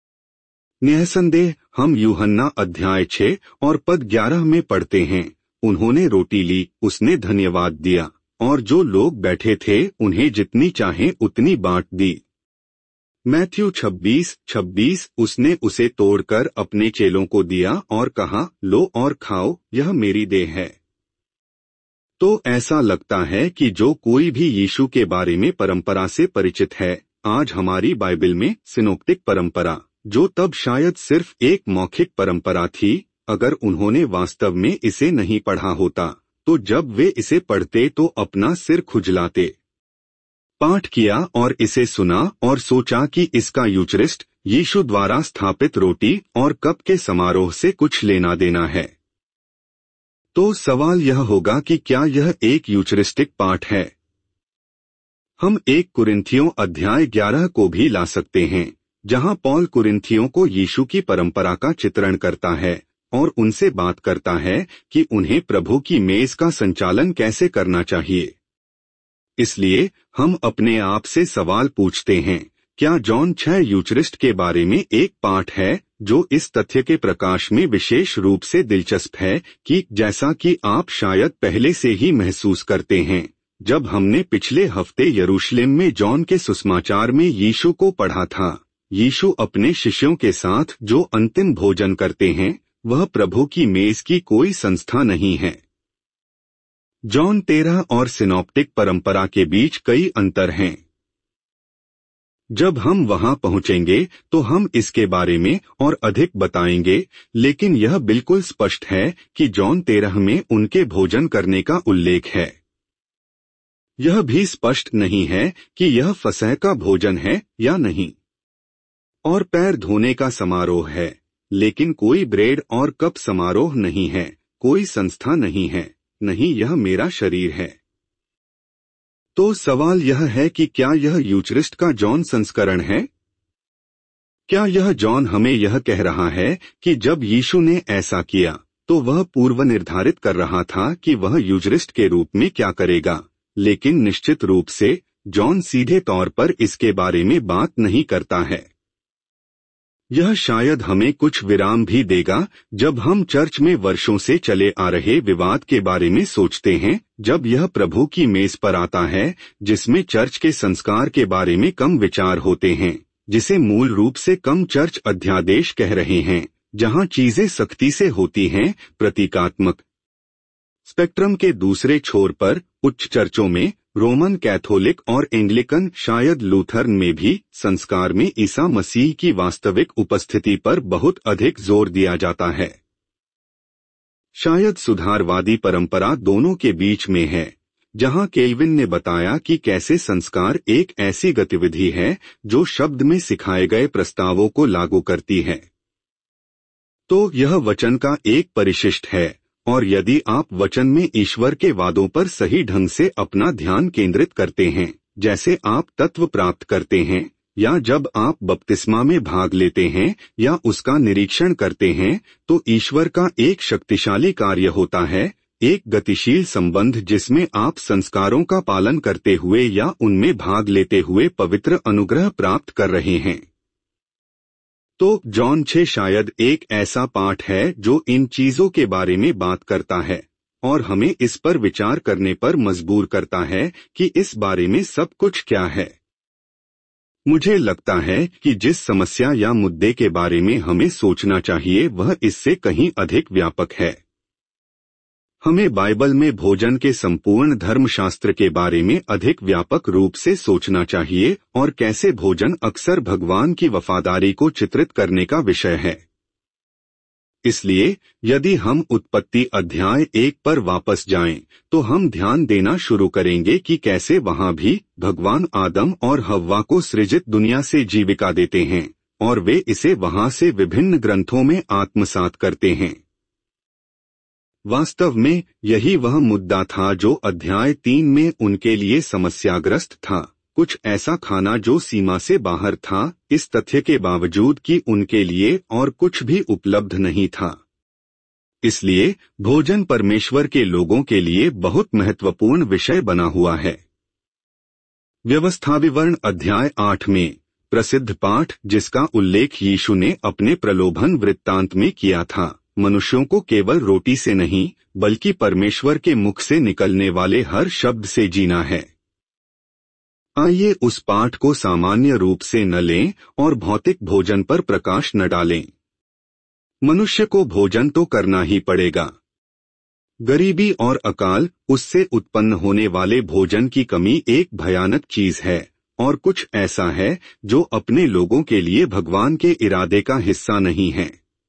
निसंदेह हम यूहन्ना अध्याय 6 और पद 11 में पढ़ते हैं, उन्होंने रोटी ली, उसने धन्यवाद दिया, और जो लोग बैठे थे उन्हें जितनी चाहे उतनी बांट दी। मैथ्यू 26:26 उसने उसे तोड़कर अपने चेलों को दिया और कहा, लो और खाओ, यह मेरी देह है। तो ऐसा लगता है कि जो कोई भी यीशु के बारे में परंपरा से परिचित है, आज हमारी बाइबल में सिनोप्टिक परंपरा, जो तब शायद सिर्फ एक मौखिक परंपरा थी, अगर उन्होंने वास्तव में इसे नहीं पढ़ा होता, तो जब वे इसे पढ़ते तो अपना सिर खुजलाते। पाठ किया और इसे सुना और सोचा कि इसका यूचरिस्ट यीशु द्वारा स्थापित रोटी और कप के समारोह से कुछ लेना देना है। तो सवाल यह होगा कि क्या यह एक यूचरिस्टिक पाठ है? हम 1 कुरिन्थियों अध्याय 11 को भी ला सकते हैं, जहां पौल कुरिन्थियों को यीशु की परंपरा का चित्रण करता है और उनसे बात करता है कि उन्हें प्रभु की मेज का संचालन कैसे करना चाहिए। इसलिए हम अपने आप से सवाल पूछते हैं, क्या जॉन 6 यूचरिस्ट के बारे में एक पाठ है जो इस तथ्य के प्रकाश में विशेष रूप से दिलचस्प है कि जैसा कि आप शायद पहले से ही महसूस करते हैं, जब हमने पिछले हफ्ते यरूशलेम में जॉन के सुसमाचार में यीशु को पढ़ा था, यीशु अपने शिष्यों के साथ जो अंतिम भोजन करते हैं वह प्रभु की मेज की कोई संस्था नहीं है। जॉन 13 और सिनॉप्टिक परंपरा के बीच कई अंतर हैं। जब हम वहां पहुंचेंगे तो हम इसके बारे में और अधिक बताएंगे, लेकिन यह बिल्कुल स्पष्ट है कि जॉन 13 में उनके भोजन करने का उल्लेख है। यह भी स्पष्ट नहीं है कि यह फसह का भोजन है या नहीं, और पैर धोने का समारोह है, लेकिन कोई ब्रेड और कप समारोह नहीं है, कोई संस्था नहीं है, नहीं, यह मेरा शरीर है। तो सवाल यह है कि क्या यह यूचरिस्ट का जॉन संस्करण है? क्या यह जॉन हमें यह कह रहा है कि जब यीशु ने ऐसा किया तो वह पूर्व निर्धारित कर रहा था कि वह यूचरिस्ट के रूप में क्या करेगा, लेकिन निश्चित रूप से जॉन सीधे तौर पर इसके बारे में बात नहीं करता है। यह शायद हमें कुछ विराम भी देगा जब हम चर्च में वर्षों से चले आ रहे विवाद के बारे में सोचते हैं, जब यह प्रभु की मेज पर आता है, जिसमें चर्च के संस्कार के बारे में कम विचार होते हैं, जिसे मूल रूप से कम चर्च अध्यादेश कह रहे हैं, जहां चीजें सख्ती से होती हैं, प्रतीकात्मक। स्पेक्ट्रम के दूसरे छोर पर उच्च चर्चों में, रोमन कैथोलिक और एंग्लिकन, शायद लूथरन में भी संस्कार में ईसा मसीह की वास्तविक उपस्थिति पर बहुत अधिक जोर दिया जाता है। शायद सुधारवादी परंपरा दोनों के बीच में है, जहां केल्विन ने बताया कि कैसे संस्कार एक ऐसी गतिविधि है जो शब्द में सिखाए गए प्रस्तावों को लागू करती है। तो यह वचन का एक परिशिष्ट है, और यदि आप वचन में ईश्वर के वादों पर सही ढंग से अपना ध्यान केंद्रित करते हैं, जैसे आप तत्व प्राप्त करते हैं, या जब आप बपतिस्मा में भाग लेते हैं या उसका निरीक्षण करते हैं, तो ईश्वर का एक शक्तिशाली कार्य होता है, एक गतिशील संबंध जिसमें आप संस्कारों का पालन करते हुए या उनमें भाग लेते हुए पवित्र अनुग्रह प्राप्त कर रहे हैं। तो जॉन 6 शायद एक ऐसा पाठ है जो इन चीजों के बारे में बात करता है, और हमें इस पर विचार करने पर मजबूर करता है कि इस बारे में सब कुछ क्या है। मुझे लगता है कि जिस समस्या या मुद्दे के बारे में हमें सोचना चाहिए वह इससे कहीं अधिक व्यापक है। हमें बाइबल में भोजन के संपूर्ण धर्मशास्त्र के बारे में अधिक व्यापक रूप से सोचना चाहिए और कैसे भोजन अक्सर भगवान की वफादारी को चित्रित करने का विषय है। इसलिए यदि हम उत्पत्ति अध्याय 1 पर वापस जाएं, तो हम ध्यान देना शुरू करेंगे कि कैसे वहां भी भगवान आदम और हव्वा को सृजित दुनिया से जीविका देते हैं, और वे इसे वहां से विभिन्न ग्रंथों में आत्मसात करते हैं। वास्तव में यही वह मुद्दा था जो अध्याय 3 में उनके लिए समस्याग्रस्त था, कुछ ऐसा खाना जो सीमा से बाहर था, इस तथ्य के बावजूद कि उनके लिए और कुछ भी उपलब्ध नहीं था। इसलिए भोजन परमेश्वर के लोगों के लिए बहुत महत्वपूर्ण विषय बना हुआ है। व्यवस्थाविवरण अध्याय 8 में प्रसिद्ध पाठ जिसका उल्लेख यीशु ने अपने प्रलोभन वृत्तांत में किया था, मनुष्यों को केवल रोटी से नहीं बल्कि परमेश्वर के मुख से निकलने वाले हर शब्द से जीना है। आइए उस पाठ को सामान्य रूप से न लें और भौतिक भोजन पर प्रकाश न डालें। मनुष्य को भोजन तो करना ही पड़ेगा। गरीबी और अकाल, उससे उत्पन्न होने वाले भोजन की कमी एक भयानक चीज है, और कुछ ऐसा है जो अपने लोगों के लिए भगवान के इरादे का हिस्सा नहीं है।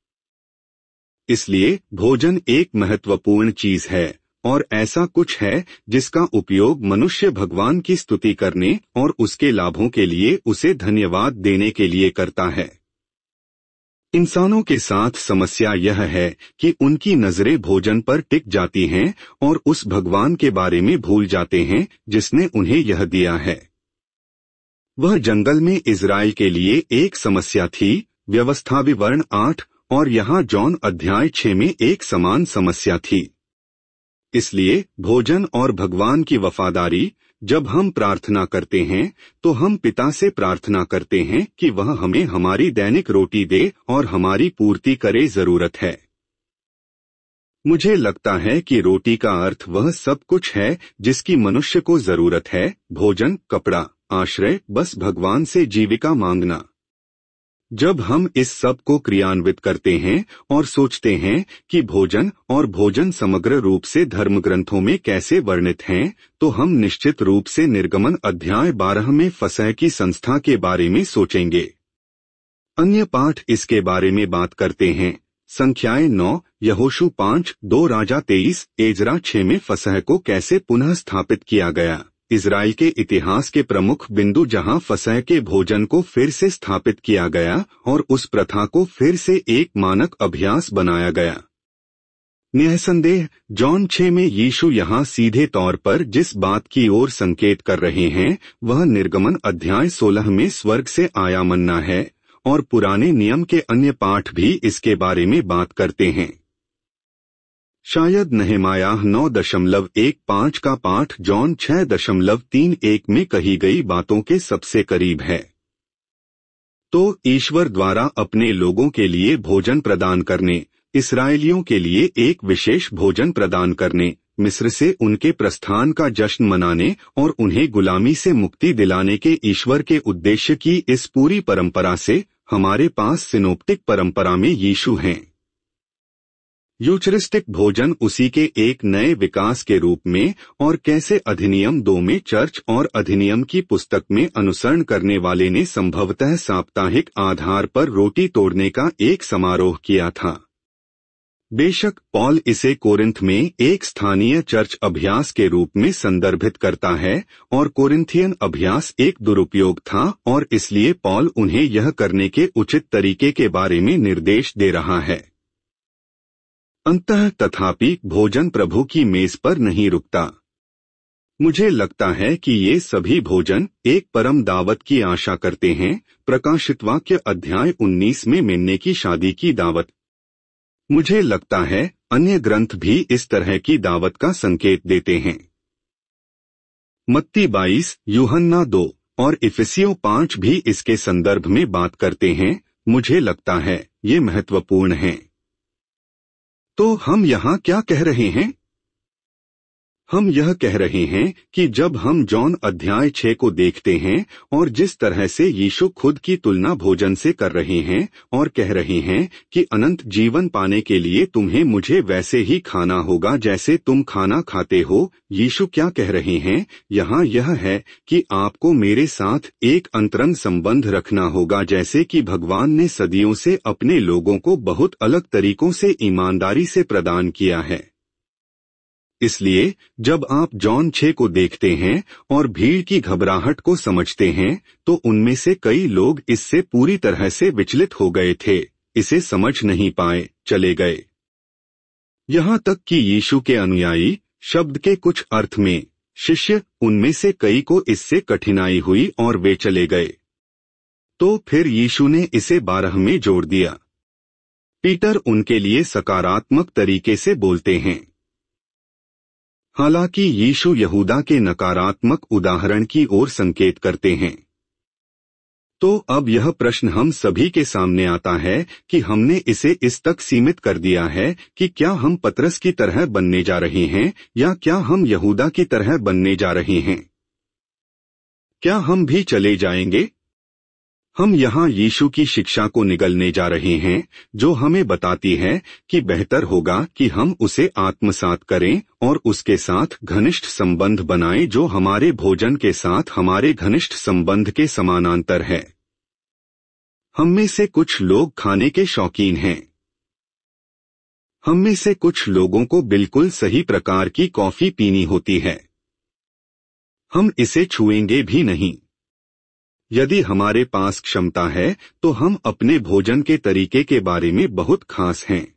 इसलिए भोजन एक महत्वपूर्ण चीज है, और ऐसा कुछ है जिसका उपयोग मनुष्य भगवान की स्तुति करने और उसके लाभों के लिए उसे धन्यवाद देने के लिए करता है। इंसानों के साथ समस्या यह है कि उनकी नजरें भोजन पर टिक जाती हैं और उस भगवान के बारे में भूल जाते हैं जिसने उन्हें यह दिया है। वह जंगल में इजराइल के लिए एक समस्या थी, व्यवस्थाविवरण 8, और यहाँ जॉन अध्याय 6 में एक समान समस्या थी। इसलिए भोजन और भगवान की वफादारी, जब हम प्रार्थना करते हैं तो हम पिता से प्रार्थना करते हैं कि वह हमें हमारी दैनिक रोटी दे और हमारी पूर्ति करे, जरूरत है। मुझे लगता है कि रोटी का अर्थ वह सब कुछ है जिसकी मनुष्य को जरूरत है, भोजन, कपड़ा, आश्रय, बस भगवान से जीविका मांगना। जब हम इस सब को क्रियान्वित करते हैं और सोचते हैं कि भोजन और भोजन समग्र रूप से धर्मग्रंथों में कैसे वर्णित हैं, तो हम निश्चित रूप से निर्गमन अध्याय 12 में फसह की संस्था के बारे में सोचेंगे। अन्य पाठ इसके बारे में बात करते हैं। संख्याएं 9, यहोशू 5, 2 राजा 23, एजरा 6 में फसह को कैसे पुनः स्थापित किया गया। इजराइल के इतिहास के प्रमुख बिंदु जहां फसह के भोजन को फिर से स्थापित किया गया और उस प्रथा को फिर से एक मानक अभ्यास बनाया गया। निसंदेह जॉन 6 में यीशु यहां सीधे तौर पर जिस बात की ओर संकेत कर रहे हैं वह निर्गमन अध्याय 16 में स्वर्ग से आया मन्ना है, और पुराने नियम के अन्य पाठ भी इसके बारे में बात करते हैं। शायद नहमायाह 9.15 का पाठ जॉन 6.31 में कही गई बातों के सबसे करीब है। तो ईश्वर द्वारा अपने लोगों के लिए भोजन प्रदान करने, इस्राएलियों के लिए एक विशेष भोजन प्रदान करने, मिस्र से उनके प्रस्थान का जश्न मनाने और उन्हें गुलामी से मुक्ति दिलाने के ईश्वर के उद्देश्य की इस पूरी परंपरा से हमारे पास सिनोप्टिक परंपरा में यीशु हैं। यूचरिस्टिक भोजन उसी के एक नए विकास के रूप में और कैसे अधिनियम 2 में चर्च और अधिनियम की पुस्तक में अनुसरण करने वाले ने संभवतः साप्ताहिक आधार पर रोटी तोड़ने का एक समारोह किया था। बेशक पॉल इसे कोरिन्थ में एक स्थानीय चर्च अभ्यास के रूप में संदर्भित करता है और कोरिन्थियन अभ्यास एक दुरुपयोग था और इसलिए पॉल उन्हें यह करने के उचित तरीके के बारे में निर्देश दे रहा है। अंततः तथापि भोजन प्रभु की मेज पर नहीं रुकता। मुझे लगता है कि ये सभी भोजन एक परम दावत की आशा करते हैं। प्रकाशित वाक्य अध्याय 19 में मेमने की शादी की दावत। मुझे लगता है अन्य ग्रंथ भी इस तरह की दावत का संकेत देते हैं। मत्ती 22, यूहन्ना 2 और इफिसियों 5 भी इसके संदर्भ में बात करते हैं। मुझे लगता है ये महत्वपूर्ण है। तो हम यहाँ क्या कह रहे हैं? हम यह कह रहे हैं कि जब हम जॉन अध्याय 6 को देखते हैं और जिस तरह से यीशु खुद की तुलना भोजन से कर रहे हैं और कह रहे हैं कि अनंत जीवन पाने के लिए तुम्हें मुझे वैसे ही खाना होगा जैसे तुम खाना खाते हो, यीशु क्या कह रहे हैं यहाँ यह है कि आपको मेरे साथ एक अंतरंग संबंध रखना होगा जैसे कि भगवान ने सदियों से अपने लोगों को बहुत अलग तरीकों से ईमानदारी से प्रदान किया है। इसलिए जब आप जॉन 6 को देखते हैं और भीड़ की घबराहट को समझते हैं तो उनमें से कई लोग इससे पूरी तरह से विचलित हो गए थे, इसे समझ नहीं पाए, चले गए। यहाँ तक कि यीशु के अनुयायी, शब्द के कुछ अर्थ में शिष्य, उनमें से कई को इससे कठिनाई हुई और वे चले गए। तो फिर यीशु ने इसे 12 में जोड़ दिया। पीटर उनके लिए सकारात्मक तरीके से बोलते हैं। हालांकि यीशु यहूदा के नकारात्मक उदाहरण की ओर संकेत करते हैं। तो अब यह प्रश्न हम सभी के सामने आता है कि हमने इसे इस तक सीमित कर दिया है कि क्या हम पतरस की तरह बनने जा रहे हैं या क्या हम यहूदा की तरह बनने जा रहे हैं? क्या हम भी चले जाएंगे? हम यहाँ यीशु की शिक्षा को निगलने जा रहे हैं जो हमें बताती है कि बेहतर होगा कि हम उसे आत्मसात करें और उसके साथ घनिष्ठ संबंध बनाएं जो हमारे भोजन के साथ हमारे घनिष्ठ संबंध के समानांतर है। हम में से कुछ लोग खाने के शौकीन हैं। हम में से कुछ लोगों को बिल्कुल सही प्रकार की कॉफी पीनी होती है। हम इसे छुएंगे भी नहीं। यदि हमारे पास क्षमता है तो हम अपने भोजन के तरीके के बारे में बहुत खास हैं।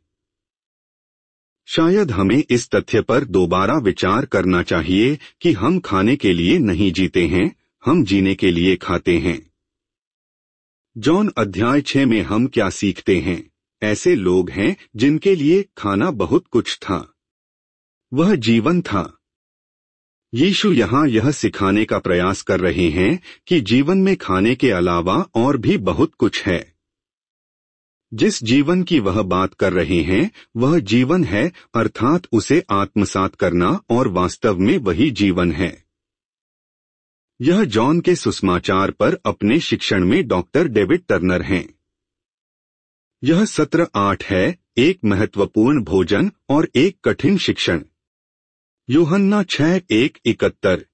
शायद हमें इस तथ्य पर दोबारा विचार करना चाहिए कि हम खाने के लिए नहीं जीते हैं, हम जीने के लिए खाते हैं। जॉन अध्याय 6 में हम क्या सीखते हैं? ऐसे लोग हैं जिनके लिए खाना बहुत कुछ था। वह जीवन था। यीशु यहाँ यह सिखाने का प्रयास कर रहे हैं कि जीवन में खाने के अलावा और भी बहुत कुछ है। जिस जीवन की वह बात कर रहे हैं वह जीवन है, अर्थात उसे आत्मसात करना, और वास्तव में वही जीवन है। यह जॉन के सुसमाचार पर अपने शिक्षण में डॉक्टर डेविड टर्नर हैं। यह सत्र 8 है, एक महत्वपूर्ण भोजन और एक कठिन शिक्षण। यूहन्ना 6:1-71।